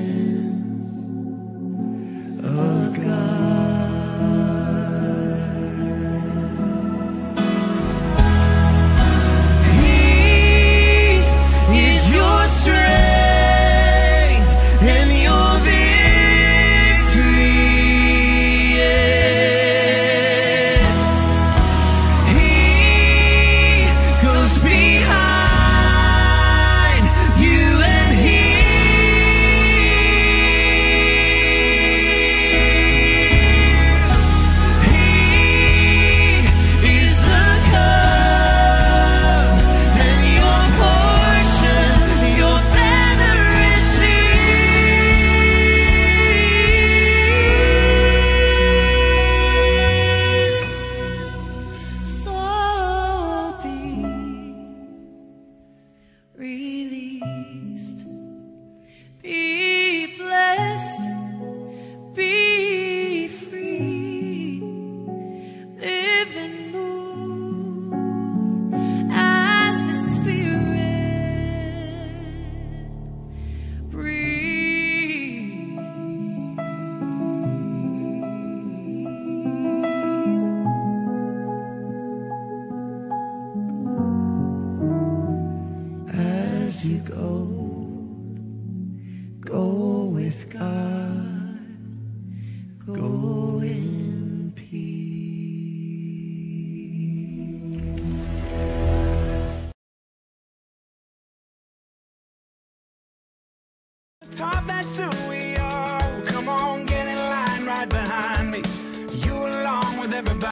S3: hands of God. As you go, go with God, go in peace. taught that's who we are. Well, come on,